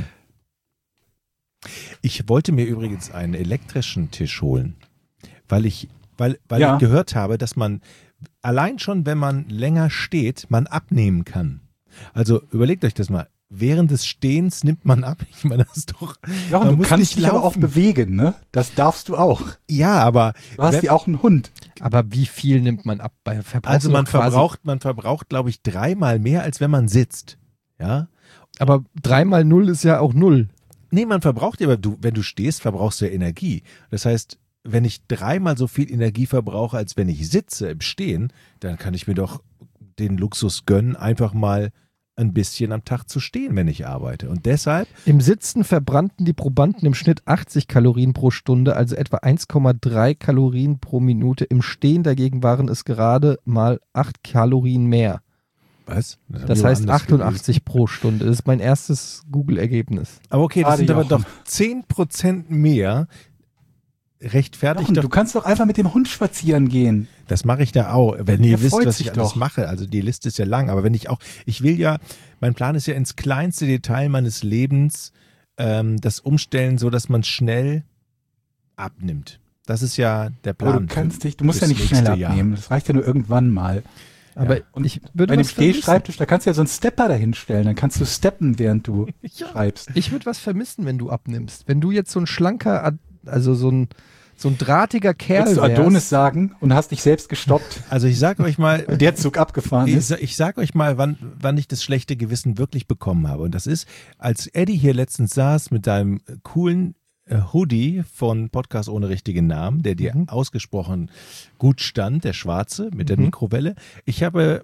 Ich wollte mir übrigens einen elektrischen Tisch holen, weil ich Ja. ich gehört habe, dass man allein schon, wenn man länger steht, man abnehmen kann. Also überlegt euch das mal. Während des Stehens nimmt man ab. Ich meine, das ist doch. Jochen, man du muss kannst nicht dich aber auch laufen. bewegen, ne? Das darfst du auch. Ja, aber Du hast ja auch einen Hund. Aber wie viel nimmt man ab bei Verbrauch? also man verbraucht, glaube ich, 3-mal mehr, als wenn man sitzt. Ja. Aber 3 mal 0 ist ja auch 0. Nee, man verbraucht ja, aber wenn du stehst, verbrauchst du ja Energie. Das heißt, wenn ich 3-mal so viel Energie verbrauche, als wenn ich sitze im Stehen, dann kann ich mir doch den Luxus gönnen, einfach mal ein bisschen am Tag zu stehen, wenn ich arbeite. Und deshalb, Im Sitzen verbrannten die Probanden im Schnitt 80 Kalorien pro Stunde, also etwa 1,3 Kalorien pro Minute. Im Stehen dagegen waren es gerade mal 8 Kalorien mehr. was? Das heißt 88 pro Stunde. Das ist mein erstes Google-Ergebnis. Aber okay, das Gerade sind aber Jochen. doch 10% mehr. Rechtfertigt Jochen, doch. du kannst doch einfach mit dem Hund spazieren gehen. Das mache ich da auch. Wenn ihr Der wisst, freut was sich ich alles doch. mache, also die Liste ist ja lang, aber wenn mein Plan ist ja ins kleinste Detail meines Lebens das Umstellen, so dass man schnell abnimmt. Das ist ja der Plan. Aber du musst ja fürs nicht schnell nächste Jahr. abnehmen. Das reicht ja nur irgendwann mal. Aber Ja. ich würde Bei dem was vermissen. Stehschreibtisch, da kannst du ja so einen Stepper dahinstellen. Dann kannst du steppen, während du schreibst. Ich würde was vermissen, wenn du abnimmst. Wenn du jetzt so ein schlanker, also so ein drahtiger Kerl Würdest du wärst. Adonis sagen und hast dich selbst gestoppt, Also ich sag euch mal, der Zug abgefahren ist? ich sag euch mal, wann ich das schlechte Gewissen wirklich bekommen habe. Und das ist, als Eddie hier letztens saß mit deinem coolen Hoodie von Podcast ohne richtigen Namen, der dir ausgesprochen gut stand, der schwarze mit der Mikrowelle. Ich habe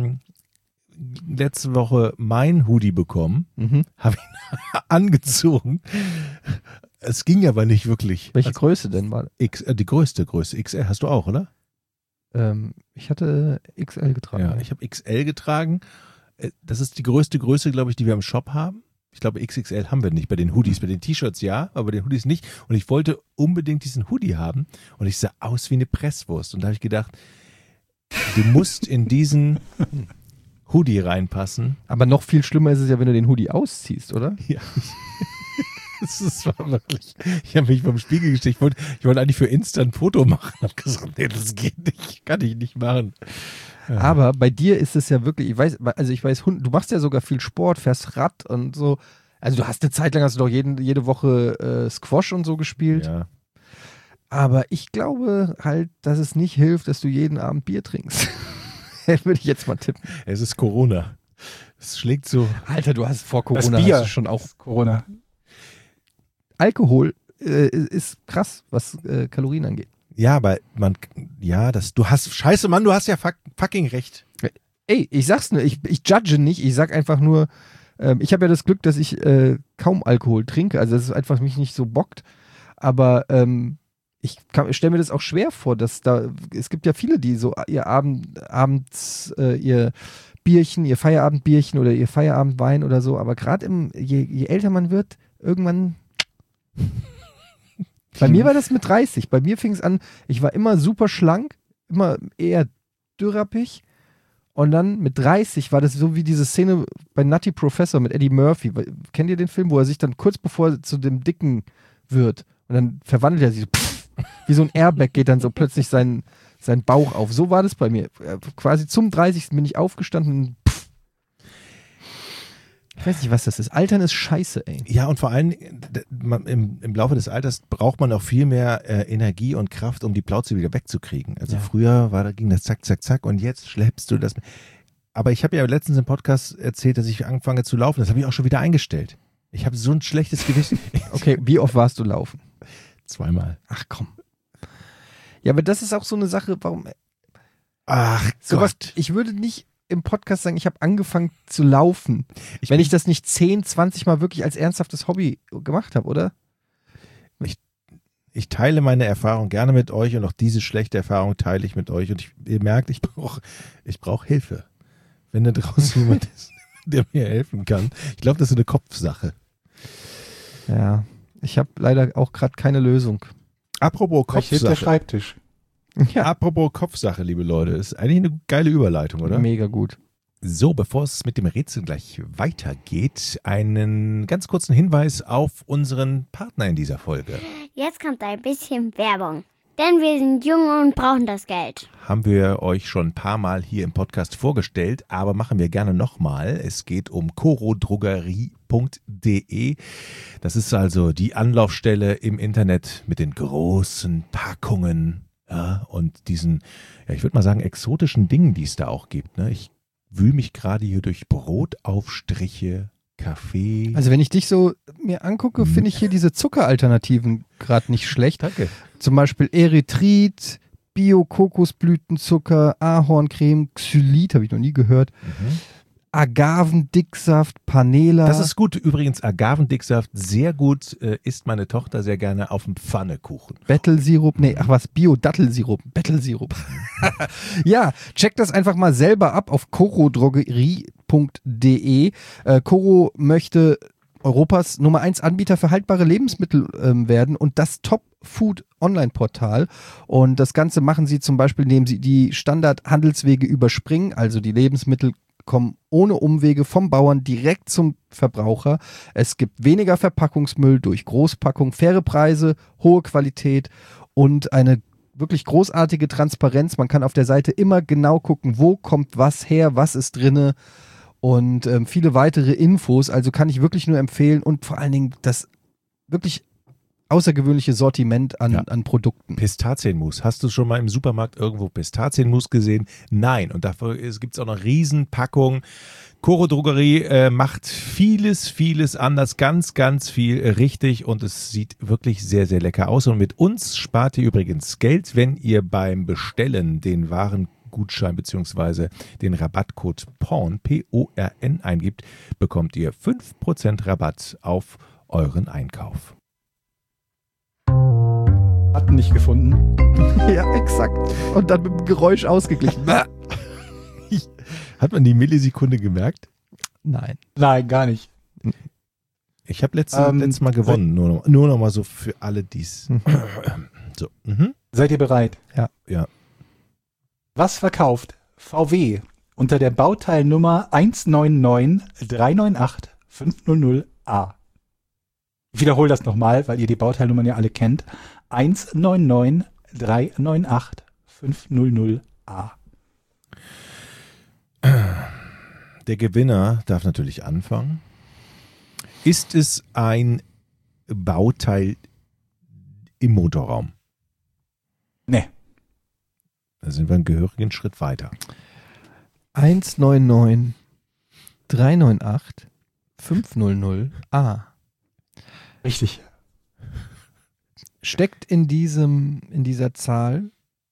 letzte Woche mein Hoodie bekommen, habe ihn angezogen. Es ging aber nicht wirklich. Welche Größe denn mal? Die größte Größe, XL hast du auch, oder? Ich hatte XL getragen. Ja, ich habe XL getragen. Das ist die größte Größe, glaube ich, die wir im Shop haben. Ich glaube, XXL haben wir nicht. Bei den Hoodies, bei den T-Shirts ja, aber bei den Hoodies nicht. Und ich wollte unbedingt diesen Hoodie haben und ich sah aus wie eine Presswurst. Und da habe ich gedacht, du musst in diesen Hoodie reinpassen. Aber noch viel schlimmer ist es ja, wenn du den Hoodie ausziehst, oder? Ja. Das war wirklich. Ich habe mich vom Spiegel gestellt. Ich wollte eigentlich für Insta ein Foto machen. Ich habe gesagt, nee, das geht nicht. Kann ich nicht machen. Ja. Aber bei dir ist es ja wirklich, ich weiß, du machst ja sogar viel Sport, fährst Rad und so. Also du hast eine Zeit lang, hast du doch jede Woche Squash und so gespielt. Ja. Aber ich glaube halt, dass es nicht hilft, dass du jeden Abend Bier trinkst. Würde ich jetzt mal tippen. Es ist Corona. Es schlägt so. Alter, du hast vor Das Corona Bier hast du schon auch. ist Corona. Alkohol ist krass, was Kalorien angeht. Ja, aber du hast ja fucking recht. Ey, ich sag's nur, ich judge nicht, ich sag einfach nur, ich habe ja das Glück, dass ich kaum Alkohol trinke, also dass es einfach mich nicht so bockt, aber ich stelle mir das auch schwer vor, dass es gibt ja viele, die so ihr abends ihr Bierchen, ihr Feierabendbierchen oder ihr Feierabendwein oder so, aber gerade je älter man wird, irgendwann bei mir war das mit 30, bei mir fing es an, ich war immer super schlank, immer eher dürrappig. Und dann mit 30 war das so wie diese Szene bei Nutty Professor mit Eddie Murphy. Kennt ihr den Film, wo er sich dann kurz bevor er zu dem Dicken wird und dann verwandelt er sich so, wie so ein Airbag geht dann so plötzlich sein Bauch auf. So war das bei mir. Quasi zum 30. bin ich aufgestanden und ich weiß nicht, was das ist. Altern ist scheiße, ey. Ja, und vor allem im Laufe des Alters braucht man auch viel mehr Energie und Kraft, um die Plauze wieder wegzukriegen. Also früher ging das zack, zack, zack und jetzt schleppst du das. Aber ich habe ja letztens im Podcast erzählt, dass ich anfange zu laufen. Das habe ich auch schon wieder eingestellt. Ich habe so ein schlechtes Gewissen. Okay, wie oft warst du laufen? 2-mal. Ach komm. Ja, aber das ist auch so eine Sache, warum... Ach sowas, Gott. ich würde nicht im Podcast sagen, ich habe angefangen zu laufen, wenn ich das nicht 10, 20 Mal wirklich als ernsthaftes Hobby gemacht habe, oder? Ich teile meine Erfahrung gerne mit euch und auch diese schlechte Erfahrung teile ich mit euch und ihr merkt, ich brauch Hilfe. Wenn da draußen jemand ist, der mir helfen kann. Ich glaube, das ist eine Kopfsache. Ja, ich habe leider auch gerade keine Lösung. Apropos Vielleicht hilft der Kopfsache. Schreibtisch. Ja, Apropos Kopfsache, liebe Leute, ist eigentlich eine geile Überleitung, oder? mega gut. So, bevor es mit dem Rätsel gleich weitergeht, einen ganz kurzen Hinweis auf unseren Partner in dieser Folge. Jetzt kommt ein bisschen Werbung. Denn wir sind jung und brauchen das Geld. Haben wir euch schon ein paar Mal hier im Podcast vorgestellt, aber machen wir gerne nochmal. Es geht um corodrogerie.de. Das ist also die Anlaufstelle im Internet mit den großen Packungen, ja, und diesen, ja, ich würde mal sagen, exotischen Dingen, die es da auch gibt. Ne? Ich wühle mich gerade hier durch Brotaufstriche, Kaffee. Also wenn ich dich so mir angucke, finde ich hier diese Zuckeralternativen gerade nicht schlecht. Danke. Zum Beispiel Erythrit, Bio-Kokosblütenzucker, Ahorncreme, Xylit, habe ich noch nie gehört. Agavendicksaft, Panela. Das ist gut. Übrigens, Agavendicksaft, sehr gut, isst meine Tochter sehr gerne auf dem Pfannekuchen. Bettelsirup, Bio-Dattelsirup, Bettelsirup. Ja, checkt das einfach mal selber ab auf corodrogerie.de. Coro möchte Europas Nummer 1 Anbieter für haltbare Lebensmittel werden und das Top-Food-Online-Portal. Und das Ganze machen sie zum Beispiel, indem sie die Standard-Handelswege überspringen, also die Lebensmittel kommen ohne Umwege vom Bauern direkt zum Verbraucher. Es gibt weniger Verpackungsmüll durch Großpackung, faire Preise, hohe Qualität und eine wirklich großartige Transparenz. Man kann auf der Seite immer genau gucken, wo kommt was her, was ist drinne und viele weitere Infos. Also kann ich wirklich nur empfehlen und vor allen Dingen das wirklich außergewöhnliche Sortiment an Produkten. Pistazienmus. Hast du schon mal im Supermarkt irgendwo Pistazienmus gesehen? Nein. Und dafür gibt es auch noch Riesenpackungen. Coro Drogerie macht vieles anders, ganz viel richtig und es sieht wirklich sehr sehr lecker aus. Und mit uns spart ihr übrigens Geld, wenn ihr beim Bestellen den Warengutschein bzw. den Rabattcode PORN, P-O-R-N eingibt, bekommt ihr 5% Rabatt auf euren Einkauf. Hat nicht gefunden. Ja, exakt. Und dann mit dem Geräusch ausgeglichen. Hat man die Millisekunde gemerkt? Nein. Nein, gar nicht. Ich habe letztes Mal gewonnen. Nur noch mal so für alle, die's. So. Seid ihr bereit? Ja. Was verkauft VW unter der Bauteilnummer 199398500A? Ich wiederhole das nochmal, weil ihr die Bauteilnummern ja alle kennt. 199398500A. Der Gewinner darf natürlich anfangen. Ist es ein Bauteil im Motorraum? Nee. Da sind wir einen gehörigen Schritt weiter. 199 398 500 A. Richtig. Steckt in dieser Zahl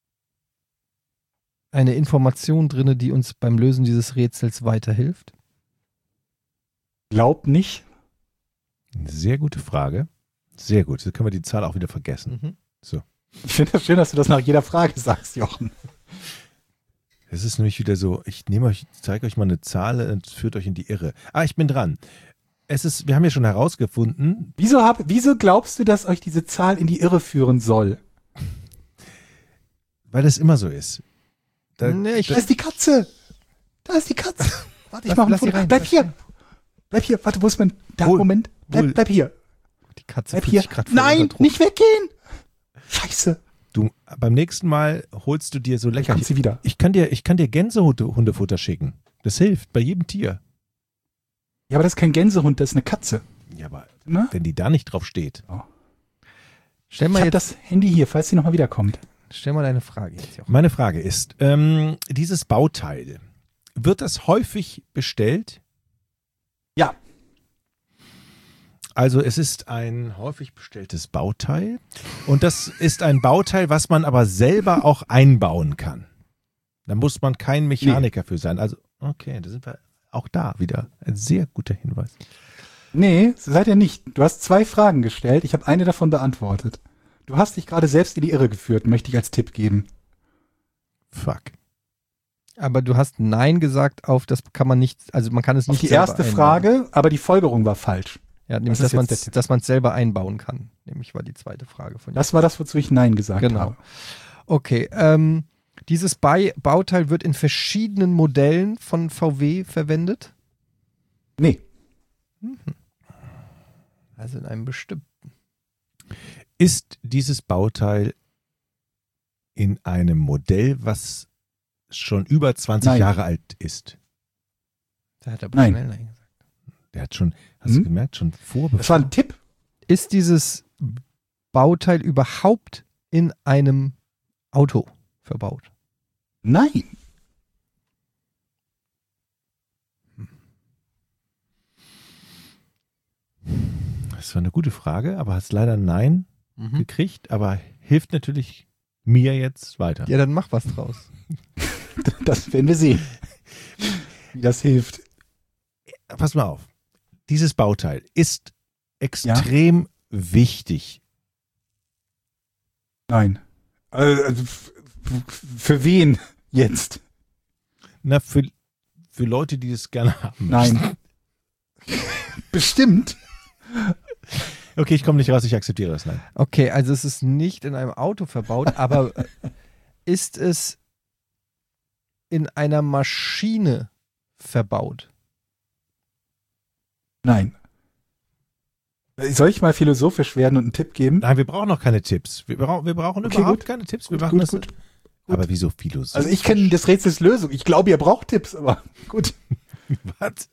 eine Information drin, die uns beim Lösen dieses Rätsels weiterhilft? Glaub nicht. Eine sehr gute Frage. Sehr gut. Jetzt können wir die Zahl auch wieder vergessen. So. Ich finde das schön, dass du das nach jeder Frage sagst, Jochen. Es ist nämlich wieder so, zeige euch mal eine Zahl und führt euch in die Irre. Ich bin dran. Wir haben ja schon herausgefunden. Wieso glaubst du, dass euch diese Zahl in die Irre führen soll? Weil das immer so ist. Da ist die Katze. Da ist die Katze. Warte, ich mach ein Foto. rein. Bleib hier. Warte, wo ist mein... Moment. Bleib hier. Die Katze Bleib fühlt hier. sich gerade Nein, nicht weggehen. Scheiße. Du, beim nächsten Mal holst du dir so lecker. Kommt sie wieder. Ich kann dir Gänsehundefutter schicken. Das hilft bei jedem Tier. Ja, aber das ist kein Gänsehund, das ist eine Katze. Ja, aber Na? wenn die da nicht drauf steht. Ich habe das Handy hier, falls sie nochmal wiederkommt. Stell mal deine Frage jetzt, Jochen. Meine Frage ist, dieses Bauteil, wird das häufig bestellt? Ja. Also es ist ein häufig bestelltes Bauteil und das ist ein Bauteil, was man aber selber auch einbauen kann. Da muss man kein Mechaniker für sein. Also okay, da sind wir auch da wieder. Ein sehr guter Hinweis. Nee, seid ihr nicht. Du hast 2 Fragen gestellt, ich habe eine davon beantwortet. Du hast dich gerade selbst in die Irre geführt, möchte ich als Tipp geben. Fuck. Aber du hast Nein gesagt auf, das kann man nicht, also man kann es Auf nicht die selber erste einbauen. Frage, aber die Folgerung war falsch. Ja, nämlich, Was ist jetzt der Tipp? dass man es selber einbauen kann. Nämlich war die zweite Frage von dir. Das war das, wozu ich Nein gesagt Genau. habe. Okay, dieses Bauteil wird in verschiedenen Modellen von VW verwendet? Nee. Also in einem bestimmten. Ist dieses Bauteil in einem Modell, was schon über 20 Nein. Jahre alt ist? Da hat er aber Nein. schnell Nein gesagt. Der hat schon, hast du gemerkt, schon Das war ein Tipp. Ist dieses Bauteil überhaupt in einem Auto verbaut? Nein. Das war eine gute Frage, aber hast leider Nein Mhm. gekriegt, aber hilft natürlich mir jetzt weiter. Ja, dann mach was draus. Das werden wir sehen, wie das hilft. Pass mal auf. Dieses Bauteil ist extrem wichtig. Nein. Also, für wen jetzt? Na, für Leute, die das gerne haben. Nein. Bestimmt. Okay, ich komme nicht raus, ich akzeptiere das. Nein. Okay, also es ist nicht in einem Auto verbaut, aber ist es in einer Maschine verbaut? Nein. Soll ich mal philosophisch werden und einen Tipp geben? Nein, wir brauchen noch keine Tipps. Wir brauchen Okay, überhaupt gut. keine Tipps. Wir Gut, machen gut, das. gut. Aber wieso philosophisch? Also ich kenne des Rätsels Lösung. Ich glaube, ihr braucht Tipps, aber gut. Was?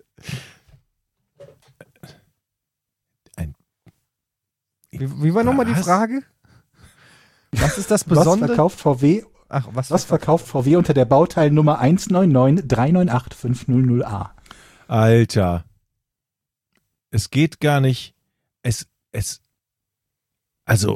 Wie war nochmal die Was? Frage? Was ist das Was Besondere? verkauft VW? Ach, Was verkauft VW unter der Bauteilnummer 199398500A? Alter. Es geht gar nicht. Also,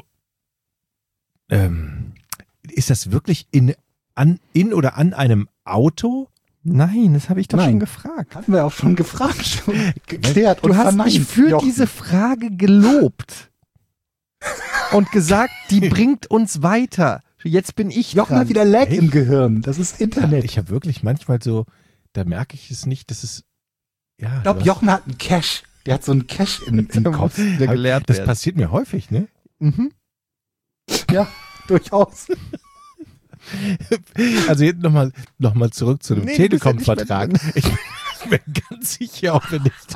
ist das wirklich in oder an einem Auto? Nein, das habe ich doch Nein. schon gefragt. Hatten wir auch schon gefragt, schon geklärt und Du hast verneint. mich für Jochen. diese Frage gelobt und gesagt, die bringt uns weiter. Jetzt bin ich Jochen dran. hat wieder Lag Echt? im Gehirn. Das ist Internet. Ich habe wirklich manchmal so, da merke ich es nicht, dass es, ja. Ich glaube, Jochen hat einen Cache. Der hat so einen Cache im Da Kopf. muss wieder gelehrt Das werden. passiert mir häufig, ne? Mhm. Ja, durchaus. Also jetzt nochmal zurück zu dem Nee, du bist ja Telekom-Vertrag. nicht Ich bin ganz sicher, auch wenn ich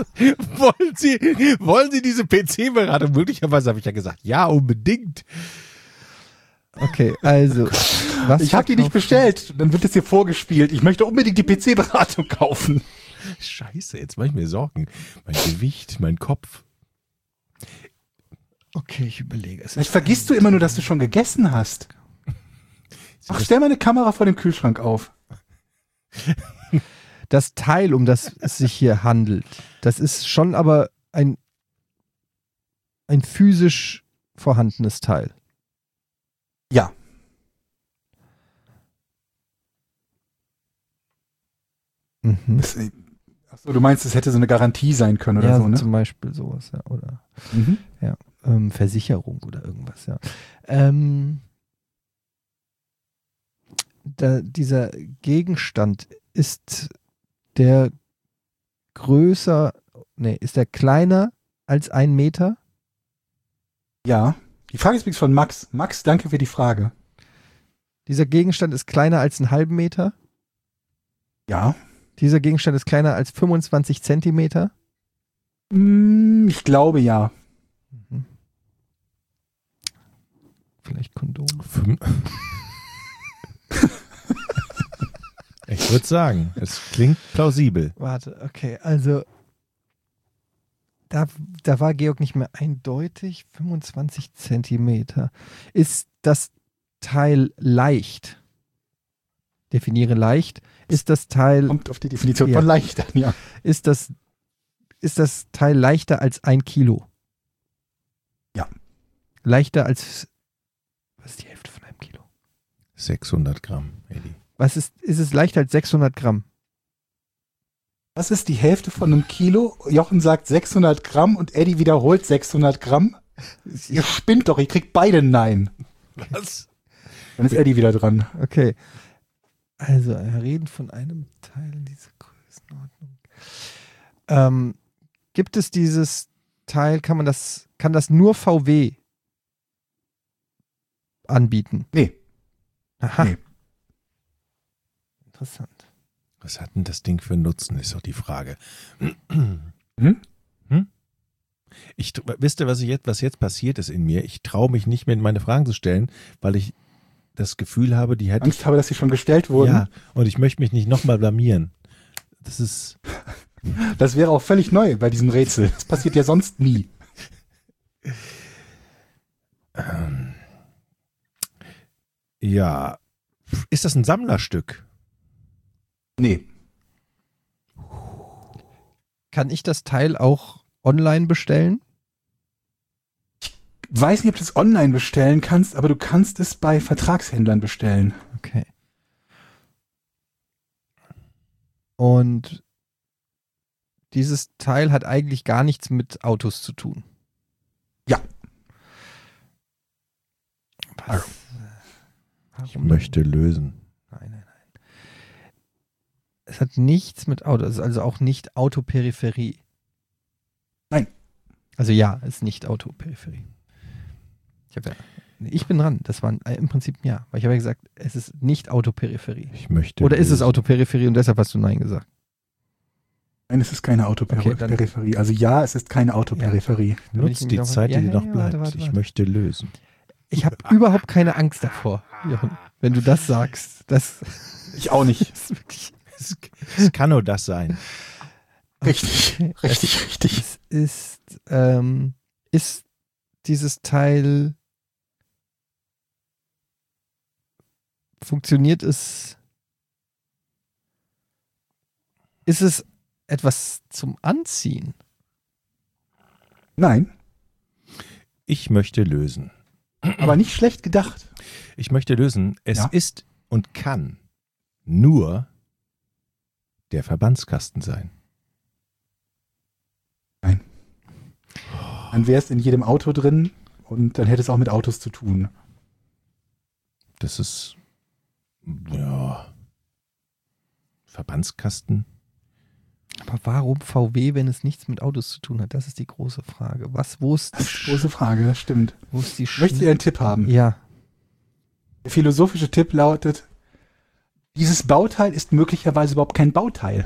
wollen Sie diese PC-Beratung? Möglicherweise habe ich ja gesagt, ja, unbedingt. Okay, also. Was Ich habe die nicht verkauft- bestellt. Dann wird es dir vorgespielt. Ich möchte unbedingt die PC-Beratung kaufen. Scheiße, jetzt mache ich mir Sorgen. Mein Gewicht, mein Kopf. Okay, ich überlege es. Vielleicht vergisst du immer nur, dass du schon gegessen hast. Ach, stell mal eine Kamera vor dem Kühlschrank auf. Das Teil, um das es sich hier handelt, das ist schon aber ein physisch vorhandenes Teil. Ja. Mhm. Achso, du meinst, es hätte so eine Garantie sein können oder Ja, so, ne? zum Beispiel sowas, ja. Oder Mhm. Versicherung oder irgendwas, ja. Dieser Gegenstand, ist der kleiner als 1 Meter? Ja. Die Frage ist übrigens von Max. Max, danke für die Frage. Dieser Gegenstand ist kleiner als 1/2 Meter? Ja. Dieser Gegenstand ist kleiner als 25 Zentimeter? Ich glaube ja. Mhm. Vielleicht Kondom. Ich würde sagen, es klingt plausibel. Warte, okay, also da war Georg nicht mehr eindeutig. 25 Zentimeter. Ist das Teil leicht? Definiere leicht. Ist das Teil... Kommt auf die Definition von leicht an, ja. Ist das Teil leichter als 1 Kilo? Ja. Leichter als... Was ist die Hälfte von einem Kilo? 600 Gramm, Eddie. Ist es leichter als 600 Gramm? Was ist die Hälfte von einem Kilo? Jochen sagt 600 Gramm und Eddie wiederholt 600 Gramm. Ihr spinnt doch, ihr kriegt beide Nein. Was? Dann ist Eddie wieder dran. Okay. Also, wir reden von einem Teil in dieser Größenordnung. Gibt es dieses Teil, kann das nur VW anbieten? Nee. Aha. Nee. Interessant. Was hat denn das Ding für einen Nutzen, ist doch die Frage. Wisst ihr, was jetzt passiert ist in mir? Ich traue mich nicht mehr, meine Fragen zu stellen, weil ich das Gefühl habe, die hätte Angst habe, dass sie schon gestellt wurden. Ja, und ich möchte mich nicht nochmal blamieren. Das wäre auch völlig neu bei diesem Rätsel. Das passiert ja sonst nie. Ja. Ist das ein Sammlerstück? Nee. Kann ich das Teil auch online bestellen? Weiß nicht, ob du es online bestellen kannst, aber du kannst es bei Vertragshändlern bestellen. Okay. Und dieses Teil hat eigentlich gar nichts mit Autos zu tun. Ja. Was? Ich möchte lösen. Nein. Es hat nichts mit Auto, es ist also auch nicht Autoperipherie. Nein. Also ja, es ist nicht Autoperipherie. Ich bin dran, das war im Prinzip ein Ja, weil ich habe ja gesagt, es ist nicht Autoperipherie. Ich möchte Oder ist es lösen. Autoperipherie und deshalb hast du Nein gesagt? Nein, es ist keine Autoperipherie. Also ja, es ist keine Autoperipherie. Dann bin ich Nutzt nämlich die noch- Zeit, die Ja, dir ja, noch ja, bleibt. warte. Ich möchte lösen. Ich habe überhaupt keine Angst davor, Jochen, wenn du das sagst. Das Ich auch nicht. ist wirklich... Es kann nur das sein. Richtig. Okay. Richtig. Es ist dieses Teil, funktioniert es, ist es etwas zum Anziehen? Nein, Ich möchte lösen. aber nicht schlecht gedacht. Ich möchte lösen. Es Ja. ist und kann nur der Verbandskasten sein. Dann wäre es in jedem Auto drin und dann hätte es auch mit Autos zu tun. Das ist, ja, Verbandskasten. Aber warum VW, wenn es nichts mit Autos zu tun hat? Das ist die große Frage. Wo ist Das ist eine große Frage, das stimmt. wo ist die Möchtet ihr einen Tipp haben? Ja. Der philosophische Tipp lautet, dieses Bauteil ist möglicherweise überhaupt kein Bauteil.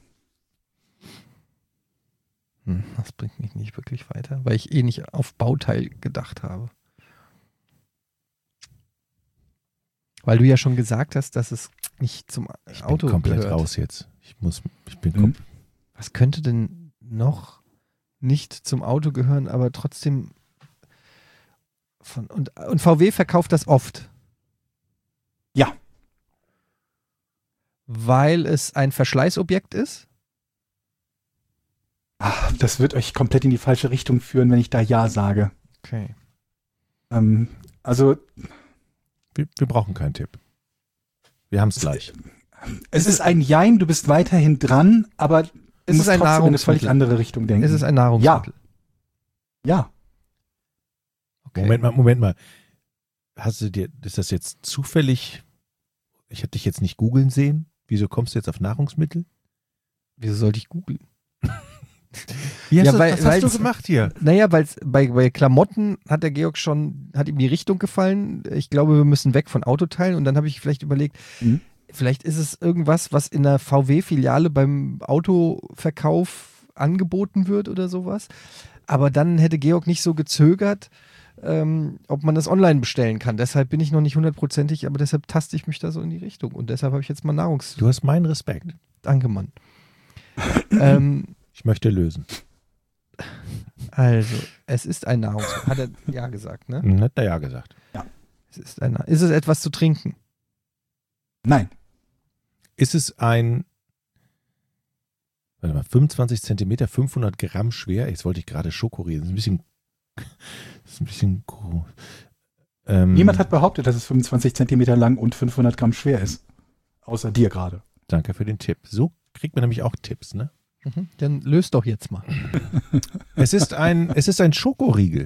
Das bringt mich nicht wirklich weiter, weil ich eh nicht auf Bauteil gedacht habe. Weil du ja schon gesagt hast, dass es nicht zum Ich Auto bin komplett gehört. raus jetzt. Ich bin Mhm. Was könnte denn noch nicht zum Auto gehören, aber trotzdem und VW verkauft das oft. Ja. weil es ein Verschleißobjekt ist? Das wird euch komplett in die falsche Richtung führen, wenn ich da Ja sage. Okay. Also Wir brauchen keinen Tipp. Wir haben es gleich. es ist ein Jein, du bist weiterhin dran, aber du Ist musst es ein trotzdem in eine völlig Nahrungsmittel? andere Richtung denken. Ist es ein Nahrungsmittel? Ja. Okay. Moment mal. Ist das jetzt zufällig? Ich hätte dich jetzt nicht googeln sehen. Wieso kommst du jetzt auf Nahrungsmittel? Wieso sollte ich googeln? Was hast du gemacht hier? Naja, weil bei Klamotten hat der Georg hat ihm die Richtung gefallen. Ich glaube, wir müssen weg von Autoteilen. Und dann habe ich vielleicht überlegt, vielleicht ist es irgendwas, was in der VW-Filiale beim Autoverkauf angeboten wird oder sowas. Aber dann hätte Georg nicht so gezögert, ob man das online bestellen kann. Deshalb bin ich noch nicht 100%ig, aber deshalb taste ich mich da so in die Richtung. Und deshalb habe ich jetzt mal Du hast meinen Respekt. Danke, Mann. Ich möchte lösen. Also, es ist ein Nahrungsmittel. Hat er ja gesagt, ne? Hat er ja gesagt. Ist es etwas zu trinken? Nein. Ist es ein 25 Zentimeter, 500 Gramm schwer? Jetzt wollte ich gerade Schokoriegel. Das ist ein bisschen groß. Niemand hat behauptet, dass es 25 Zentimeter lang und 500 Gramm schwer ist. Außer dir gerade. Danke für den Tipp. So kriegt man nämlich auch Tipps, ne? Dann löst doch jetzt mal. Es ist ein Schokoriegel.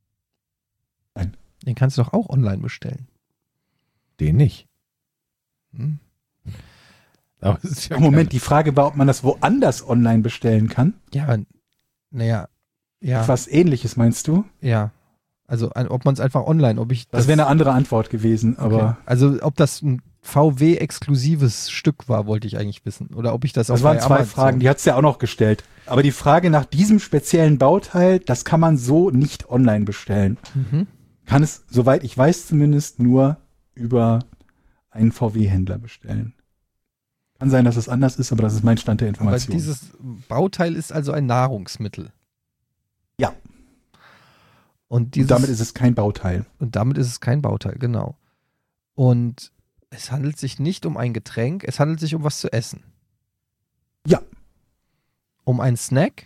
Den kannst du doch auch online bestellen. Den nicht. Hm. Aber es ist ja Moment, die Frage war, ob man das woanders online bestellen kann. Ja, naja, ja, Was Ähnliches meinst du? ja. Also ob man es einfach online, Das wäre eine andere Antwort gewesen, aber okay. Also ob das ein VW-exklusives Stück war, wollte ich eigentlich wissen. Oder ob ich das auch das waren bei zwei Amazon- Fragen, die hat es ja auch noch gestellt. Aber die Frage nach diesem speziellen Bauteil, das kann man so nicht online bestellen. Mhm. Kann es, soweit ich weiß zumindest, nur über einen VW-Händler bestellen. Kann sein, dass es anders ist, aber das ist mein Stand der Aber Information. dieses Bauteil ist also ein Nahrungsmittel. Ja. Und Und damit ist es kein Bauteil. kein Bauteil, genau. Und es handelt sich nicht um ein Getränk, es handelt sich um was zu essen. Ja. Um einen Snack?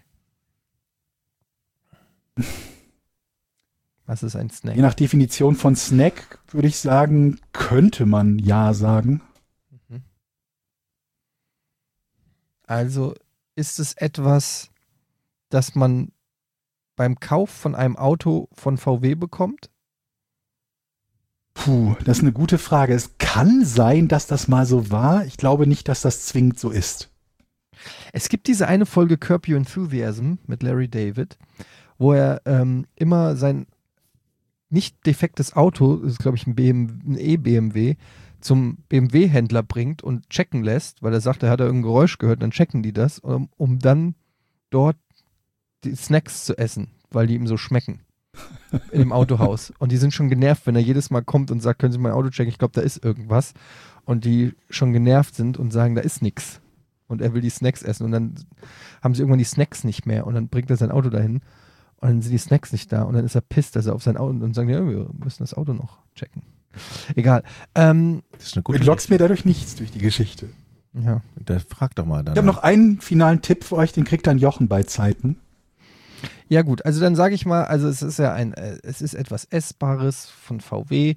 Was ist ein Snack? Je nach Definition von Snack würde ich sagen, könnte man ja sagen. Also ist es etwas, das man beim Kauf von einem Auto von VW bekommt? Puh, das ist eine gute Frage. Es kann sein, dass das mal so war. Ich glaube nicht, dass das zwingend so ist. Es gibt diese eine Folge Curb Your Enthusiasm mit Larry David, wo er immer sein nicht defektes Auto, das ist glaube ich ein E-BMW, zum BMW-Händler bringt und checken lässt, weil er sagt, er hat irgendein Geräusch gehört, dann checken die das, um dann dort die Snacks zu essen, weil die ihm so schmecken in dem Autohaus. Und die sind schon genervt, wenn er jedes Mal kommt und sagt, können Sie mein Auto checken, ich glaube, da ist irgendwas. Und die schon genervt sind und sagen, da ist nichts. Und er will die Snacks essen. Und dann haben sie irgendwann die Snacks nicht mehr. Und dann bringt er sein Auto dahin. Und dann sind die Snacks nicht da. Und dann ist er pisst, dass er auf sein Auto und sagen, ja, wir müssen das Auto noch checken. Egal. Das ist eine gute Du lockst mir dadurch nichts durch die Geschichte. Ja. Da frag doch mal dann. Ich habe noch einen finalen Tipp für euch, den kriegt dann Jochen bei Zeiten. Ja gut, also dann sage ich mal, also es ist ja es ist etwas Essbares von VW.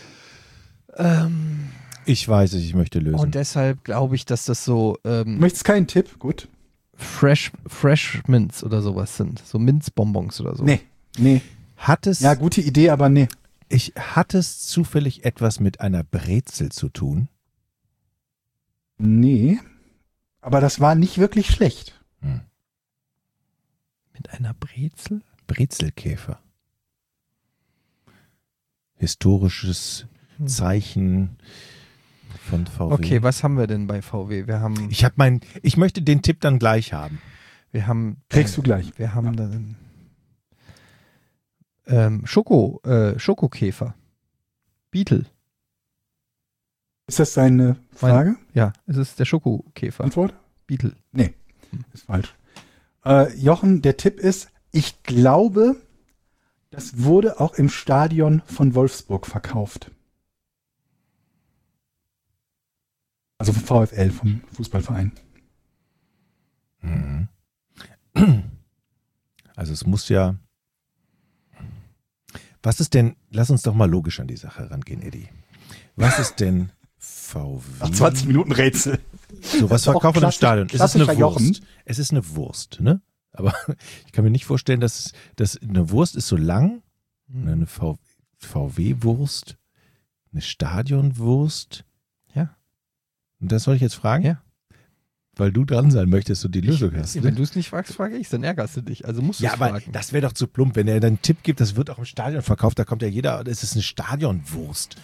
Ich weiß es, ich möchte lösen. Und deshalb glaube ich, dass das so Du möchtest keinen Tipp? Gut. Fresh Mints oder sowas sind. So Minzbonbons oder so. Nee. Hat es, Ja, gute Idee, aber nee. hat es zufällig etwas mit einer Brezel zu tun? Nee. Aber das war nicht wirklich schlecht. Mit einer Brezel? Brezelkäfer. Historisches Zeichen von VW. Okay, was haben wir denn bei VW? Wir haben Ich möchte den Tipp dann gleich haben. Kriegst du gleich. Wir haben dann Schokokäfer. Beetle. Ist das deine Frage? Ja, es ist der Schokokäfer. Antwort? Beetle. Nee, ist falsch. Jochen, der Tipp ist, ich glaube, das wurde auch im Stadion von Wolfsburg verkauft. Also vom VfL, vom Fußballverein. Mhm. Also es muss ja. Was ist denn, lass uns doch mal logisch an die Sache rangehen, Eddie. Was ist denn VW? Nach 20 Minuten Rätsel. So, was Das ist auch verkaufen im Stadion? Es ist eine klassischer Jochen. Wurst. Es ist eine Wurst, ne? Aber ich kann mir nicht vorstellen, dass eine Wurst ist so lang, eine VW-Wurst, eine Stadionwurst. Ja. Und das soll ich jetzt fragen? Ja. Weil du dran sein möchtest und die Lösung hast. Wenn du es nicht fragst, frage ich, dann ärgerst du dich. Also musst du Ja, es aber fragen. das wäre doch zu plump, wenn er dann einen Tipp gibt, das wird auch im Stadion verkauft, da kommt ja jeder, es ist eine Stadionwurst.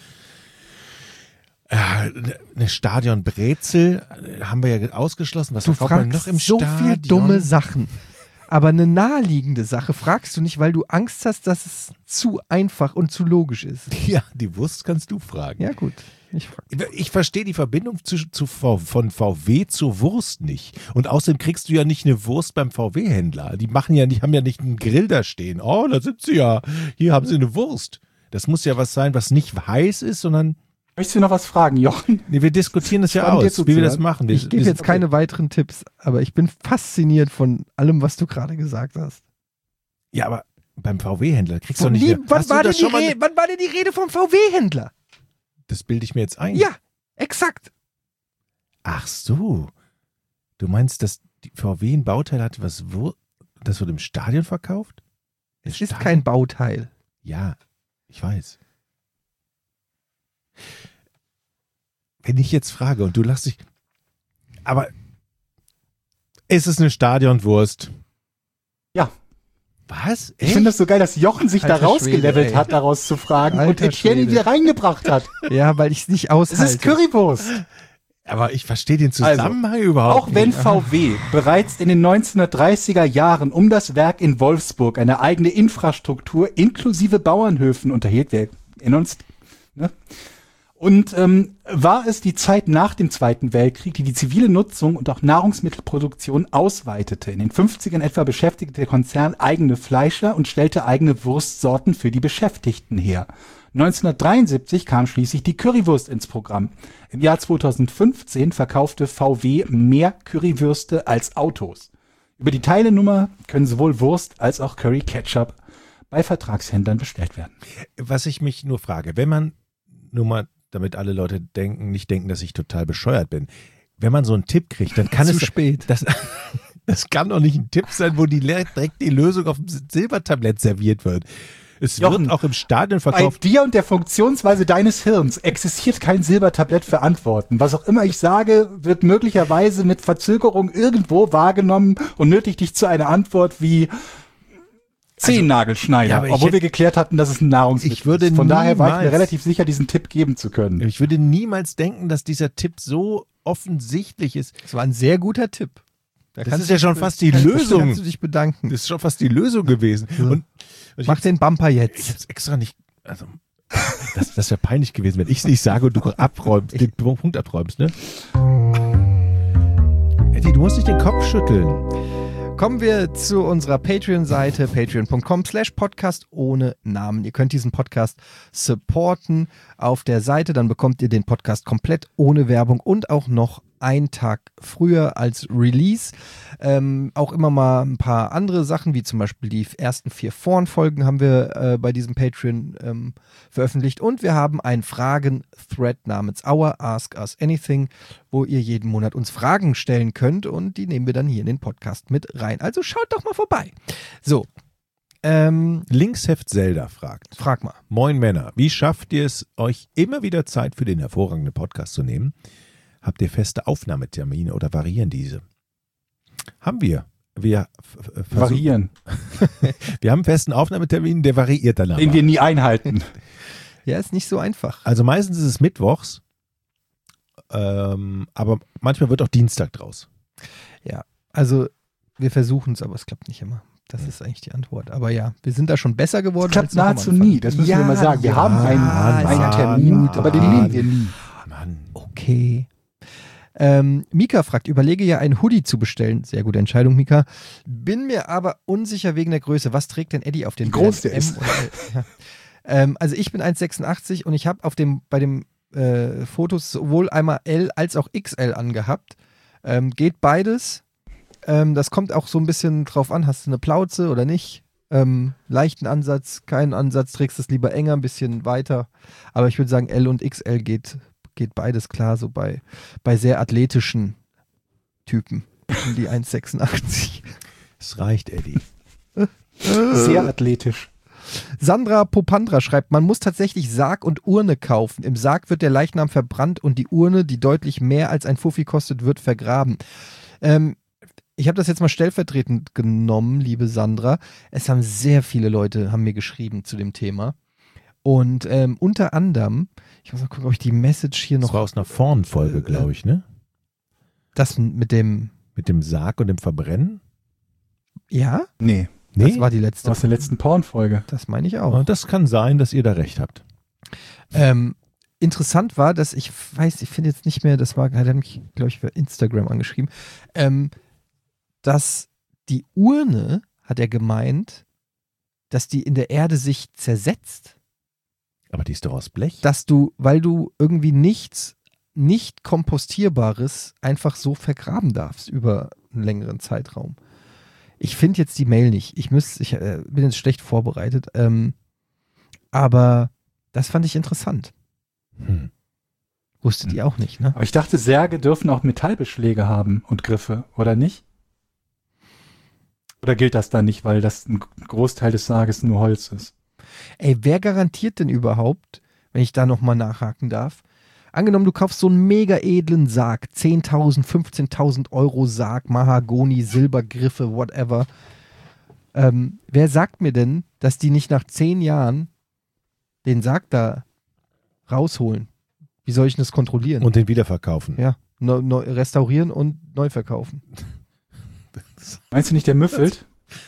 Eine Stadionbrezel haben wir ja ausgeschlossen. Was Du verkauft man fragst noch im so Stadion? viel dumme Sachen. Aber eine naheliegende Sache fragst du nicht, weil du Angst hast, dass es zu einfach und zu logisch ist. Ja, die Wurst kannst du fragen. Ja gut, ich frage. Ich verstehe die Verbindung von VW zur Wurst nicht. Und außerdem kriegst du ja nicht eine Wurst beim VW-Händler. Die haben ja nicht einen Grill da stehen. Oh, da sind sie ja. Hier haben sie eine Wurst. Das muss ja was sein, was nicht heiß ist, sondern. Möchtest du noch was fragen, Jochen? Nee, wir diskutieren das ja Spannend, dir aus, wie wir das zuzuhören. machen. Ich gebe jetzt keine weiteren Tipps, aber ich bin fasziniert von allem, was du gerade gesagt hast. Ja, aber beim VW-Händler kriegst du doch nicht. Wann war denn die Rede vom VW-Händler? Das bilde ich mir jetzt ein. Ja, exakt. Ach so. Du meinst, dass die VW ein Bauteil hat, das wird im Stadion verkauft? Es ist kein Bauteil. Ja, ich weiß. Wenn ich jetzt frage und du lachst dich. Aber ist es eine Stadionwurst? Ja. Was? Ich finde das so geil, dass Jochen sich da Alter rausgelevelt Schwede, ey. hat, daraus zu fragen und Alter Etienne ihn Schwede. wieder reingebracht hat. Ja, weil ich es nicht Es aushalte. ist Currywurst. Aber ich verstehe den Zusammenhang überhaupt Auch wenn nicht. VW bereits in den 1930er Jahren um das Werk in Wolfsburg eine eigene Infrastruktur inklusive Bauernhöfen unterhielt, wir erinnern uns, ne? Und war es die Zeit nach dem Zweiten Weltkrieg, die zivile Nutzung und auch Nahrungsmittelproduktion ausweitete. In den 50ern etwa beschäftigte der Konzern eigene Fleischer und stellte eigene Wurstsorten für die Beschäftigten her. 1973 kam schließlich die Currywurst ins Programm. Im Jahr 2015 verkaufte VW mehr Currywürste als Autos. Über die Teilenummer können sowohl Wurst als auch Curry Ketchup bei Vertragshändlern bestellt werden. Was ich mich nur frage, wenn man, nur mal, damit alle Leute nicht denken, dass ich total bescheuert bin, wenn man so einen Tipp kriegt, dann kann Zu es spät. Das kann doch nicht ein Tipp sein, wo direkt die Lösung auf dem Silbertablett serviert wird. Es Jochen, wird auch im Stadion Bei verkauft. dir und der Funktionsweise deines Hirns existiert kein Silbertablett für Antworten. Was auch immer ich sage, wird möglicherweise mit Verzögerung irgendwo wahrgenommen und nötigt dich zu einer Antwort wie Zehennagelschneider, ja, aber obwohl wir geklärt hatten, dass es ein Nahrungsmittel Ich würde ist. Von daher war ich mir niemals- relativ sicher, diesen Tipp geben zu können. Ich würde niemals denken, dass dieser Tipp so offensichtlich ist. Das war ein sehr guter Tipp. Da Das kannst ist du ja schon dich- fast die da Lösung. Kannst du dich bedanken. Das ist schon fast die Lösung gewesen. Und ich Mach den Bumper Ich jetzt. habe es extra nicht. Also, das wäre peinlich gewesen, wenn ich es nicht sage und du abräumst, den Punkt abräumst, ne? Eddie, du musst nicht den Kopf schütteln. Kommen wir zu unserer Patreon-Seite, patreon.com/podcast ohne Namen. Ihr könnt diesen Podcast supporten auf der Seite, dann bekommt ihr den Podcast komplett ohne Werbung und auch noch einen Tag früher als Release. Auch immer mal ein paar andere Sachen, wie zum Beispiel die ersten 4 Vorn-Folgen haben wir bei diesem Patreon veröffentlicht. Und wir haben einen Fragen-Thread namens Our Ask Us Anything, wo ihr jeden Monat uns Fragen stellen könnt und die nehmen wir dann hier in den Podcast mit rein. Also schaut doch mal vorbei. So, Linksheft Zelda fragt. frag mal. Moin Männer, wie schafft ihr es, euch immer wieder Zeit für den hervorragenden Podcast zu nehmen? Habt ihr feste Aufnahmetermine oder variieren diese? Haben wir. Wir Variieren, Wir haben einen festen Aufnahmetermin, der variiert dann aber. den wir nie einhalten. Ja, ist nicht so einfach. Also meistens ist es mittwochs, aber manchmal wird auch Dienstag draus. Ja, also wir versuchen es, aber es klappt nicht immer. Das ist eigentlich die Antwort. Aber ja, wir sind da schon besser geworden. Das klappt als noch am nahezu Anfang. nie, das müssen wir mal sagen. Wir ja, haben einen ja, Termin, gut, aber den okay. nehmen wir nie. Mann. Okay. Mika fragt, überlege ja ein Hoodie zu bestellen. Sehr gute Entscheidung, Mika. Bin mir aber unsicher wegen der Größe. Was trägt denn Eddie auf den Wie groß Bildern? der ist. Oder L? Ja. Also ich bin 1,86 und ich habe bei dem Fotos sowohl einmal L als auch XL angehabt. Geht beides. Das kommt auch so ein bisschen drauf an, hast du eine Plauze oder nicht? Leichten Ansatz, keinen Ansatz, trägst es lieber enger, ein bisschen weiter. Aber ich würde sagen, L und XL geht beides klar, so bei sehr athletischen Typen. Um die 1,86. Es reicht, Eddie. Sehr athletisch. Sandra Popandra schreibt, man muss tatsächlich Sarg und Urne kaufen. Im Sarg wird der Leichnam verbrannt und die Urne, die deutlich mehr als ein Fuffi kostet, wird vergraben. Ich habe das jetzt mal stellvertretend genommen, liebe Sandra. Es haben sehr viele Leute haben mir geschrieben zu dem Thema. Und unter anderem, ich muss mal gucken, ob ich die Message hier noch... Das war aus einer Vorn-Folge, glaube ich, ne? Das mit dem... Mit dem Sarg und dem Verbrennen? Ja? Nee, Das war die letzte. aus der letzten Porn-Folge. Das meine ich auch. Und das kann sein, dass ihr da recht habt. Interessant war, dass ich finde jetzt nicht mehr, das war, er hat mich, glaube ich, für Instagram angeschrieben, dass die Urne, hat er gemeint, dass die in der Erde sich zersetzt. Aber die ist doch aus Blech. Dass du, weil du irgendwie nichts nicht kompostierbares einfach so vergraben darfst über einen längeren Zeitraum. Ich finde jetzt die Mail nicht. Ich bin jetzt schlecht vorbereitet. Aber das fand ich interessant. Wusstet ihr auch nicht, ne? Aber ich dachte, Särge dürfen auch Metallbeschläge haben und Griffe, oder nicht? Oder gilt das da nicht, weil das ein Großteil des Sarges nur Holz ist? Ey, wer garantiert denn überhaupt, wenn ich da nochmal nachhaken darf? Angenommen, du kaufst so einen mega edlen Sarg, 10.000, 15.000 Euro Sarg, Mahagoni, Silbergriffe, whatever. Wer sagt mir denn, dass die nicht nach 10 Jahren den Sarg da rausholen? Wie soll ich das kontrollieren? Und den wiederverkaufen. Ja, restaurieren und neu verkaufen. Meinst du nicht, der müffelt?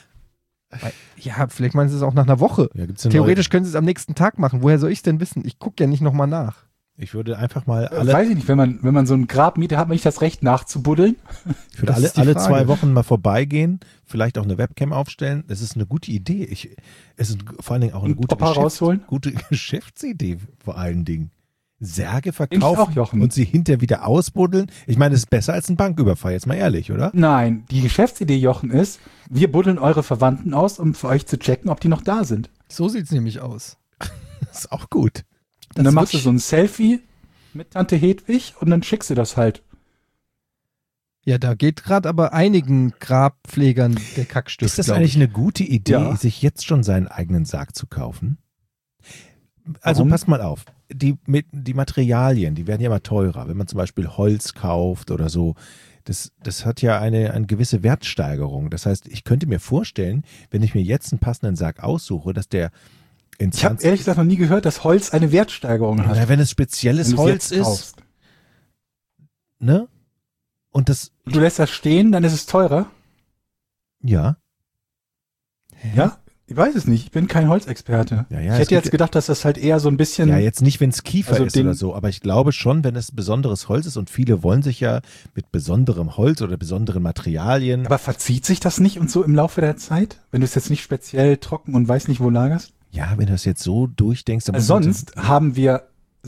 Ja, vielleicht meinen sie es auch nach einer Woche. Ja, gibt's denn Theoretisch können sie es am nächsten Tag machen. Woher soll ich es denn wissen? Ich gucke ja nicht nochmal nach. Ich würde einfach mal Weiß ich nicht, wenn man so ein Grab mietet, hat man nicht das Recht nachzubuddeln? Ich würde Das ist die alle Frage. 2 Wochen mal vorbeigehen, vielleicht auch eine Webcam aufstellen. Das ist eine gute Idee. Es ist vor allen Dingen auch eine Und gute, Opa rausholen? gute Geschäftsidee vor allen Dingen. Särge Ich auch, verkaufen Jochen. und sie hinterher wieder ausbuddeln. Ich meine, das ist besser als ein Banküberfall, jetzt mal ehrlich, oder? Nein, die Geschäftsidee, Jochen, ist, wir buddeln eure Verwandten aus, um für euch zu checken, ob die noch da sind. So sieht es nämlich aus. Das ist auch gut. Und dann machst du wirklich- so ein Selfie mit Tante Hedwig und dann schickst du das halt. Ja, da geht gerade aber einigen Grabpflegern der Kackstift. Ist das glaub eigentlich ich. eine gute Idee, Ja. sich jetzt schon seinen eigenen Sarg zu kaufen? Also Warum? passt mal auf. Die Materialien, die werden ja immer teurer. Wenn man zum Beispiel Holz kauft oder so, das hat ja eine gewisse Wertsteigerung. Das heißt, ich könnte mir vorstellen, wenn ich mir jetzt einen passenden Sarg aussuche, dass der in Ich habe 20 ehrlich gesagt noch nie gehört, dass Holz eine Wertsteigerung hat. oder wenn es spezielles wenn du's Holz jetzt ist, kaufst. ne? Und das, Du lässt das stehen, dann ist es teurer. ja, Ja? Ich weiß es nicht. Ich bin kein Holzexperte. Ja, ich es hätte gibt jetzt gedacht, dass das halt eher so ein bisschen. ja, jetzt nicht, wenn es Kiefer Also ist den- oder so, aber ich glaube schon, wenn es besonderes Holz ist und viele wollen sich ja mit besonderem Holz oder besonderen Materialien. Aber verzieht sich das nicht und so im Laufe der Zeit? Wenn du es jetzt nicht speziell trocken und weiß nicht wo lagerst? Ja, wenn du das jetzt so durchdenkst, dann Also muss man- sonst haben wir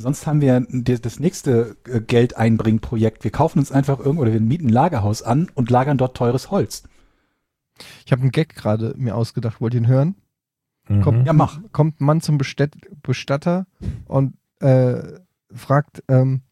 das nächste Geldeinbringprojekt. Wir kaufen uns einfach oder wir mieten ein Lagerhaus an und lagern dort teures Holz. Ich habe einen Gag gerade mir ausgedacht. Wollt ihr ihn hören? Mhm. Kommt, Ja, mach. kommt ein Mann zum Bestatter und fragt,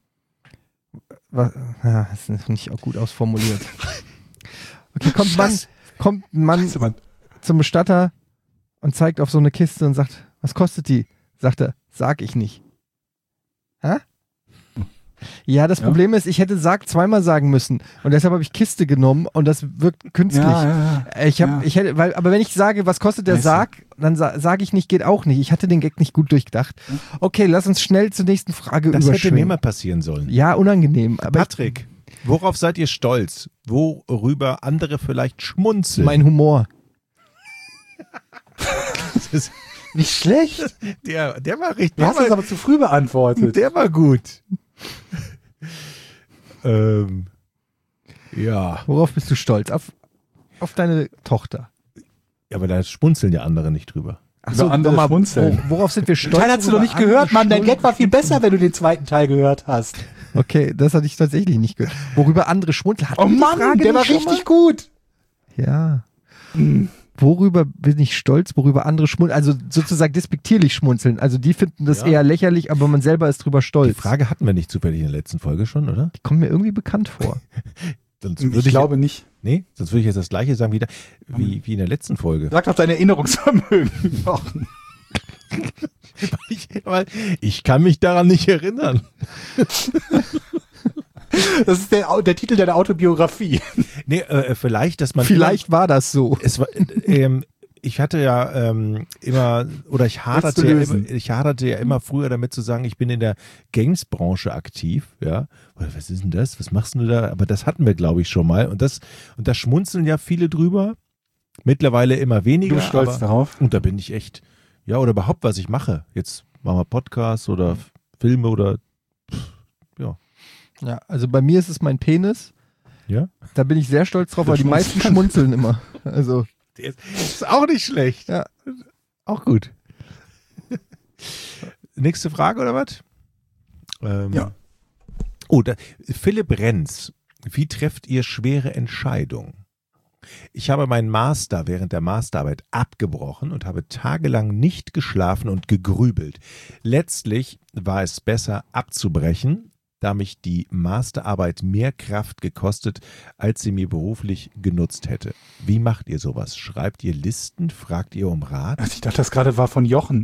das ist nicht auch gut ausformuliert. Okay, kommt ein Mann Scheiße, Mann. zum Bestatter und zeigt auf so eine Kiste und sagt, was kostet die? Sagt er, sag ich nicht. Hä? Ja, das Ja. Problem ist, ich hätte Sarg zweimal sagen müssen und deshalb habe ich Kiste genommen und das wirkt künstlich. Ja. Aber wenn ich sage, was kostet der Weißt du. Sarg, dann sage ich nicht, geht auch nicht. Ich hatte den Gag nicht gut durchgedacht. Okay, lass uns schnell zur nächsten Frage Das hätte mir überschwingen. mal passieren sollen. Ja, unangenehm. Aber Patrick, worauf seid ihr stolz? Worüber andere vielleicht schmunzeln? mein Humor. Das ist- Nicht schlecht. der war richtig. Du hast es aber zu früh beantwortet. Der war gut. Ja. Worauf bist du stolz? Auf deine Tochter. Ja, aber da schmunzeln ja andere nicht drüber. Achso, Über andere schmunzeln. worauf sind wir Den stolz? Teil hast du doch worüber nicht gehört, andere Mann. Dein schmunzeln? Gag war viel besser, wenn du den zweiten Teil gehört hast. Okay, das hatte ich tatsächlich nicht gehört. Worüber andere schmunzeln. Hatten Oh wir die Mann, Frage der war nicht schon richtig gut. mal? Ja. Worüber bin ich stolz, worüber andere schmunzeln? Also sozusagen despektierlich schmunzeln. Also die finden das Ja. eher lächerlich, aber man selber ist drüber Die stolz. Frage hatten wir nicht zufällig in der letzten Folge schon, oder? Die kommen mir irgendwie bekannt vor. Sonst Ich glaube nicht. Nee, sonst würde ich jetzt das gleiche sagen wie in der letzten Folge. Sag doch dein Erinnerungsvermögen. Jochen. Weil ich kann mich daran nicht erinnern. Das ist der Titel deiner Autobiografie. Nee, vielleicht, dass man Vielleicht war das so. es war, ich hatte ja immer, oder ich Willst du lösen? haderte ja immer früher damit zu sagen, ich bin in der Games-Branche aktiv, ja. Oder was ist denn das? Was machst du da? Aber das hatten wir, glaube ich, schon mal. Und da schmunzeln ja viele drüber. Mittlerweile immer weniger. Du stolz aber, darauf. Und da bin ich echt, ja, oder überhaupt, was ich mache. Jetzt machen wir Podcasts oder Filme oder, ja. Ja, also bei mir ist es mein Penis. Ja? Da bin ich sehr stolz drauf, Du weil die meisten schmunzeln immer. Also, Der ist auch nicht schlecht. ja. Auch gut. Nächste Frage oder was? Ja. Oh, Philipp Renz. Wie trefft ihr schwere Entscheidungen? Ich habe meinen Master während der Masterarbeit abgebrochen und habe tagelang nicht geschlafen und gegrübelt. Letztlich war es besser abzubrechen, da mich die Masterarbeit mehr Kraft gekostet, als sie mir beruflich genutzt hätte. Wie macht ihr sowas? Schreibt ihr Listen? Fragt ihr um Rat? Also ich dachte, das gerade war von Jochen.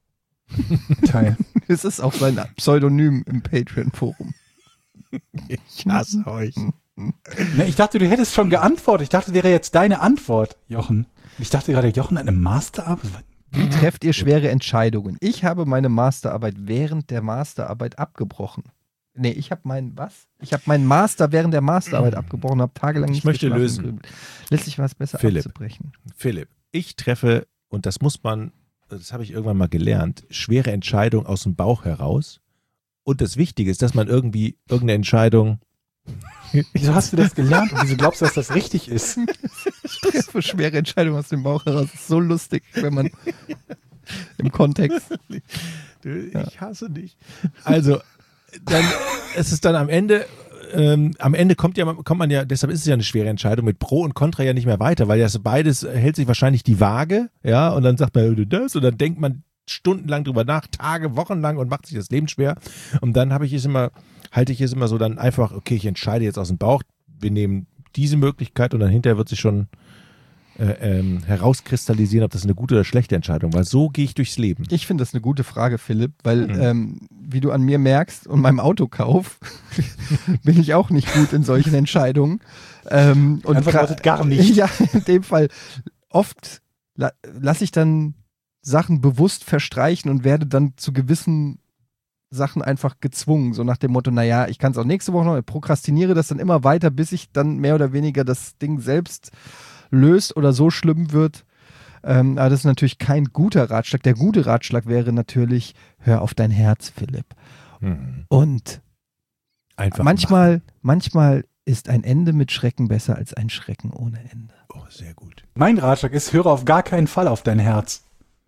Teil. Es ist auch sein Pseudonym im Patreon-Forum. Ich hasse euch. Ne, ich dachte, du hättest schon geantwortet. Ich dachte, das wäre jetzt deine Antwort, Jochen. Ich dachte gerade, Jochen hat eine Masterarbeit. Wie trefft ihr schwere Entscheidungen? Ich habe meine Masterarbeit während der Masterarbeit abgebrochen. Nee, ich habe meinen Master während der Masterarbeit abgebrochen und habe tagelang Ich nicht möchte geschlafen lösen. und gegrübelt. Letztlich war es besser Philipp. abzubrechen. Philipp, ich treffe, und das habe ich irgendwann mal gelernt, schwere Entscheidungen aus dem Bauch heraus. Und das Wichtige ist, dass man irgendwie irgendeine Entscheidung. Wieso hast du das gelernt und wieso glaubst du, dass das richtig ist? Ich treffe schwere Entscheidungen aus dem Bauch heraus. Das ist so lustig, wenn man im Kontext. Ich hasse dich. Also, dann es ist dann am Ende kommt man ja, deshalb ist es ja eine schwere Entscheidung, mit Pro und Contra ja nicht mehr weiter, weil das beides hält sich wahrscheinlich die Waage, ja, und dann sagt man das und dann denkt man stundenlang drüber nach, Tage, Wochenlang und macht sich das Leben schwer. Und dann halte ich es immer so dann einfach, okay, ich entscheide jetzt aus dem Bauch, wir nehmen diese Möglichkeit und dann hinterher wird sich schon herauskristallisieren, ob das eine gute oder schlechte Entscheidung war. So gehe ich durchs Leben. Ich finde das eine gute Frage, Philipp, weil wie du an mir merkst und meinem Autokauf bin ich auch nicht gut in solchen Entscheidungen. Und Antwort lautet gar nicht. Ja, in dem Fall. Oft lasse ich dann Sachen bewusst verstreichen und werde dann zu gewissen Sachen einfach gezwungen, so nach dem Motto, naja, ich kann es auch nächste Woche noch, ich prokrastiniere das dann immer weiter, bis ich dann mehr oder weniger das Ding selbst löst oder so schlimm wird. Aber das ist natürlich kein guter Ratschlag. Der gute Ratschlag wäre natürlich, hör auf dein Herz, Philipp. Und Einfach manchmal ist ein Ende mit Schrecken besser als ein Schrecken ohne Ende. Oh, sehr gut. Mein Ratschlag ist, höre auf gar keinen Fall auf dein Herz.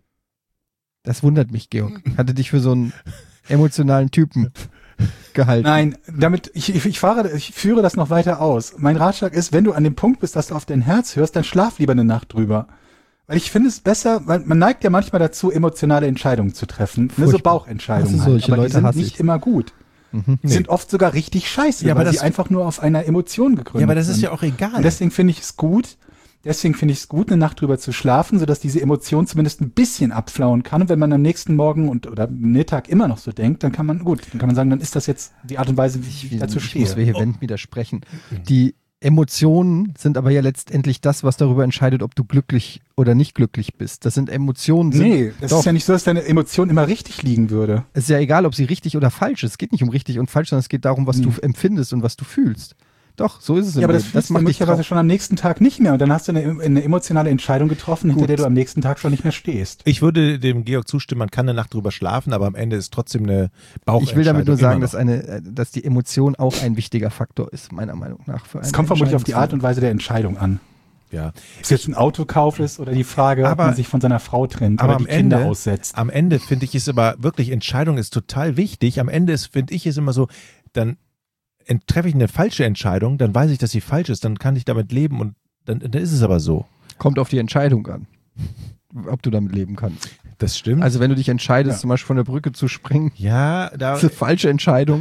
Das wundert mich, Georg. Hatte dich für so einen emotionalen Typen gehalten. Nein, ich führe das noch weiter aus. Mein Ratschlag ist, wenn du an dem Punkt bist, dass du auf dein Herz hörst, dann schlaf lieber eine Nacht drüber. Weil ich finde es besser, weil man neigt ja manchmal dazu, emotionale Entscheidungen zu treffen. Ne, so Furchtbar. Bauchentscheidungen. Also solche aber Leute die sind hasse nicht ich. immer gut. Die sind oft sogar richtig scheiße, Ja, aber weil sie das- einfach nur auf einer Emotion gegründet Ja, aber das ist sind. ja auch egal. Und deswegen finde ich es gut, eine Nacht drüber zu schlafen, sodass diese Emotion zumindest ein bisschen abflauen kann. Und wenn man am nächsten Morgen oder Mittag immer noch so denkt, dann kann man sagen, dann ist das jetzt die Art und Weise, wie ich dazu Ich muss stehe. vehement widersprechen. Die Emotionen sind aber ja letztendlich das, was darüber entscheidet, ob du glücklich oder nicht glücklich bist. Das sind Emotionen. Nee, das Doch. ist ja nicht so, dass deine Emotion immer richtig liegen würde. Es ist ja egal, ob sie richtig oder falsch ist. Es geht nicht um richtig und falsch, sondern es geht darum, was du empfindest und was du fühlst. Doch, so ist es im Ja, aber das Leben. fühlst du macht dich möglicherweise traurig. schon am nächsten Tag nicht mehr. Und dann hast du eine emotionale Entscheidung getroffen, hinter Gut. der du am nächsten Tag schon nicht mehr stehst. Ich würde dem Georg zustimmen, man kann eine Nacht drüber schlafen, aber am Ende ist trotzdem eine Bauchentscheidung. Ich will damit nur sagen, immer noch. dass die Emotion auch ein wichtiger Faktor ist, meiner Meinung nach. Es kommt vermutlich auf die Art und Weise der Entscheidung an. Ja. Ob es jetzt ein Autokauf ist oder die Frage, ob man sich von seiner Frau trennt aber oder die Kinder aussetzt. Am Ende finde ich es aber wirklich, Entscheidung ist total wichtig. Am Ende finde ich es immer so, dann treffe ich eine falsche Entscheidung, dann weiß ich, dass sie falsch ist, dann kann ich damit leben und dann ist es aber so. Kommt auf die Entscheidung an, ob du damit leben kannst. Das stimmt. Also wenn du dich entscheidest, zum Beispiel von der Brücke zu springen, ja, das ist eine falsche Entscheidung.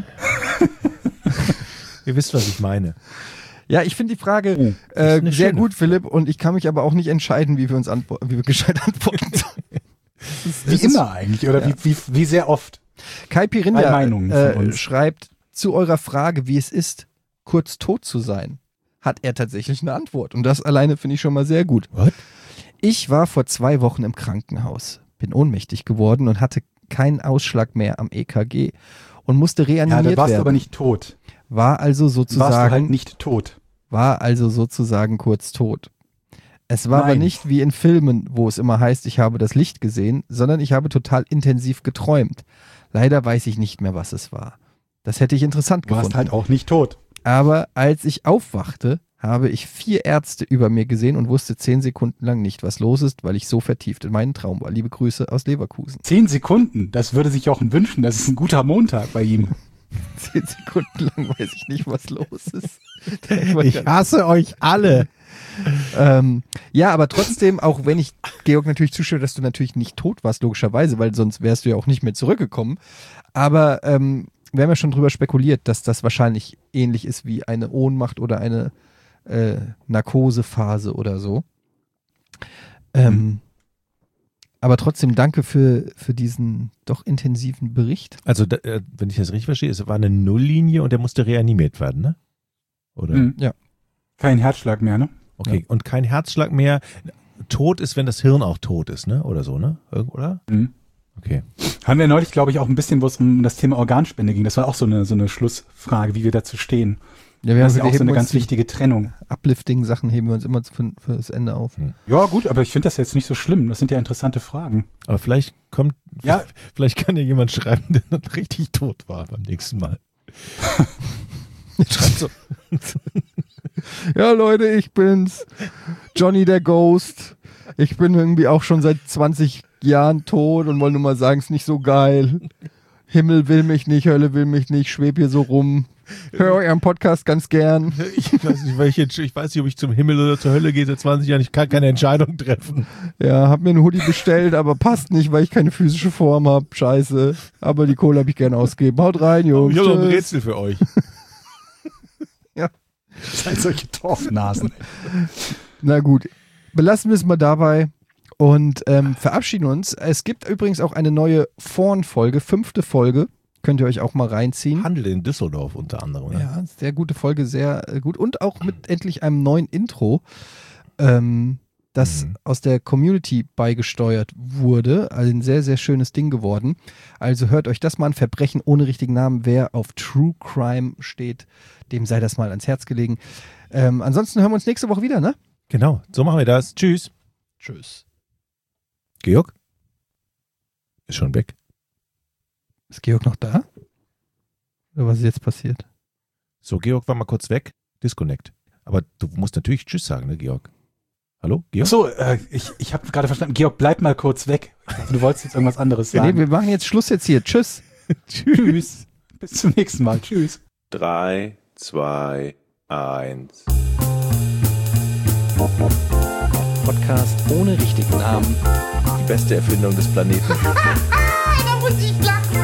Ihr wisst, was ich meine. Ja, ich finde die Frage eine sehr schöne gut, Philipp, und ich kann mich aber auch nicht entscheiden, wie wir gescheit antworten sollen. Wie immer eigentlich, oder wie sehr oft? Kai Pirinha Zwei Meinungen von uns. schreibt, zu eurer Frage, wie es ist, kurz tot zu sein, hat er tatsächlich eine Antwort. Und das alleine finde ich schon mal sehr gut. What? Ich war vor 2 Wochen im Krankenhaus, bin ohnmächtig geworden und hatte keinen Ausschlag mehr am EKG und musste reanimiert werden. Ja, da warst du aber nicht tot. War also sozusagen, Warst du halt nicht tot. war also sozusagen kurz tot. Es war aber Nein. nicht wie in Filmen, wo es immer heißt, ich habe das Licht gesehen, sondern ich habe total intensiv geträumt. Leider weiß ich nicht mehr, was es war. Das hätte ich interessant Du warst gefunden. halt auch nicht tot. Aber als ich aufwachte, habe ich 4 Ärzte über mir gesehen und wusste 10 Sekunden lang nicht, was los ist, weil ich so vertieft in meinen Traum war. Liebe Grüße aus Leverkusen. 10 Sekunden, das würde sich Jochen wünschen. Das ist ein guter Montag bei ihm. 10 Sekunden lang weiß ich nicht, was los ist. Ich hasse euch alle. Ja, aber trotzdem, auch wenn ich Georg natürlich zustimme, dass du natürlich nicht tot warst, logischerweise, weil sonst wärst du ja auch nicht mehr zurückgekommen. Aber wir haben ja schon drüber spekuliert, dass das wahrscheinlich ähnlich ist wie eine Ohnmacht oder eine Narkosephase oder so. Aber trotzdem danke für diesen doch intensiven Bericht. Also, wenn ich das richtig verstehe, es war eine Nulllinie und der musste reanimiert werden, ne? Oder? Mhm. Ja. Kein Herzschlag mehr, ne? Okay, Ja. und kein Herzschlag mehr. Tot ist, wenn das Hirn auch tot ist, ne? Oder so, ne? Oder? Mhm. Okay. Haben wir neulich, glaube ich, auch ein bisschen, wo es um das Thema Organspende ging. Das war auch so eine Schlussfrage, wie wir dazu stehen. Ja, Das ist wir ja auch so heben eine uns ganz die Wichtige Trennung. Uplifting-Sachen heben wir uns immer für das Ende auf. Ja, gut, aber ich finde das jetzt nicht so schlimm. Das sind ja interessante Fragen. Aber vielleicht kann ja jemand schreiben, der dann richtig tot war beim nächsten Mal. Schreibt so. Ja, Leute, ich bin's. Johnny der Ghost. Ich bin irgendwie auch schon seit 20 Jahren tot und wollte nur mal sagen, es ist nicht so geil. Himmel will mich nicht, Hölle will mich nicht, schweb hier so rum. Hör euren Podcast ganz gern. Ich weiß nicht, ob ich zum Himmel oder zur Hölle gehe seit 20 Jahren. Ich kann keine Entscheidung treffen. Ja, hab mir einen Hoodie bestellt, aber passt nicht, weil ich keine physische Form hab. Scheiße. Aber die Kohle hab ich gerne ausgegeben. Haut rein, Jungs. Ich habe noch ein Tschüss. Rätsel für euch. Seid solche Torfnasen. Na gut, belassen wir es mal dabei und verabschieden uns. Es gibt übrigens auch eine neue Vorn-Folge, 5. Folge. Könnt ihr euch auch mal reinziehen. Handel in Düsseldorf unter anderem. Ne? Ja, sehr gute Folge, sehr gut. Und auch mit endlich einem neuen Intro, das aus der Community beigesteuert wurde. Also ein sehr, sehr schönes Ding geworden. Also hört euch das mal an. Verbrechen ohne richtigen Namen. Wer auf True Crime steht, dem sei das mal ans Herz gelegen. Ansonsten hören wir uns nächste Woche wieder, ne? Genau, so machen wir das. Tschüss. Tschüss. Georg? Ist schon weg. Ist Georg noch da? Oder was ist jetzt passiert? So, Georg war mal kurz weg. Disconnect. Aber du musst natürlich Tschüss sagen, ne, Georg? Hallo, Georg? Achso, ich habe gerade verstanden. Georg, bleib mal kurz weg. Du wolltest jetzt irgendwas anderes sagen. Nee, wir machen jetzt Schluss jetzt hier. Tschüss. Tschüss. Bis zum nächsten Mal. Tschüss. 3, 2, 1. Podcast ohne richtigen Namen. Die beste Erfindung des Planeten. Da muss ich lachen.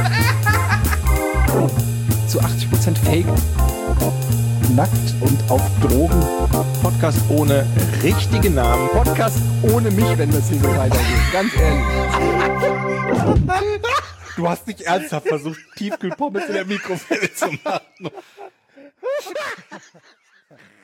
Zu 80% Fake. Nackt und auf Drogen. Podcast ohne richtigen Namen. Podcast ohne mich, wenn das hier so weitergeht. Ganz ehrlich. Du hast nicht ernsthaft versucht, Tiefkühlpommes in der Mikrowelle zu machen.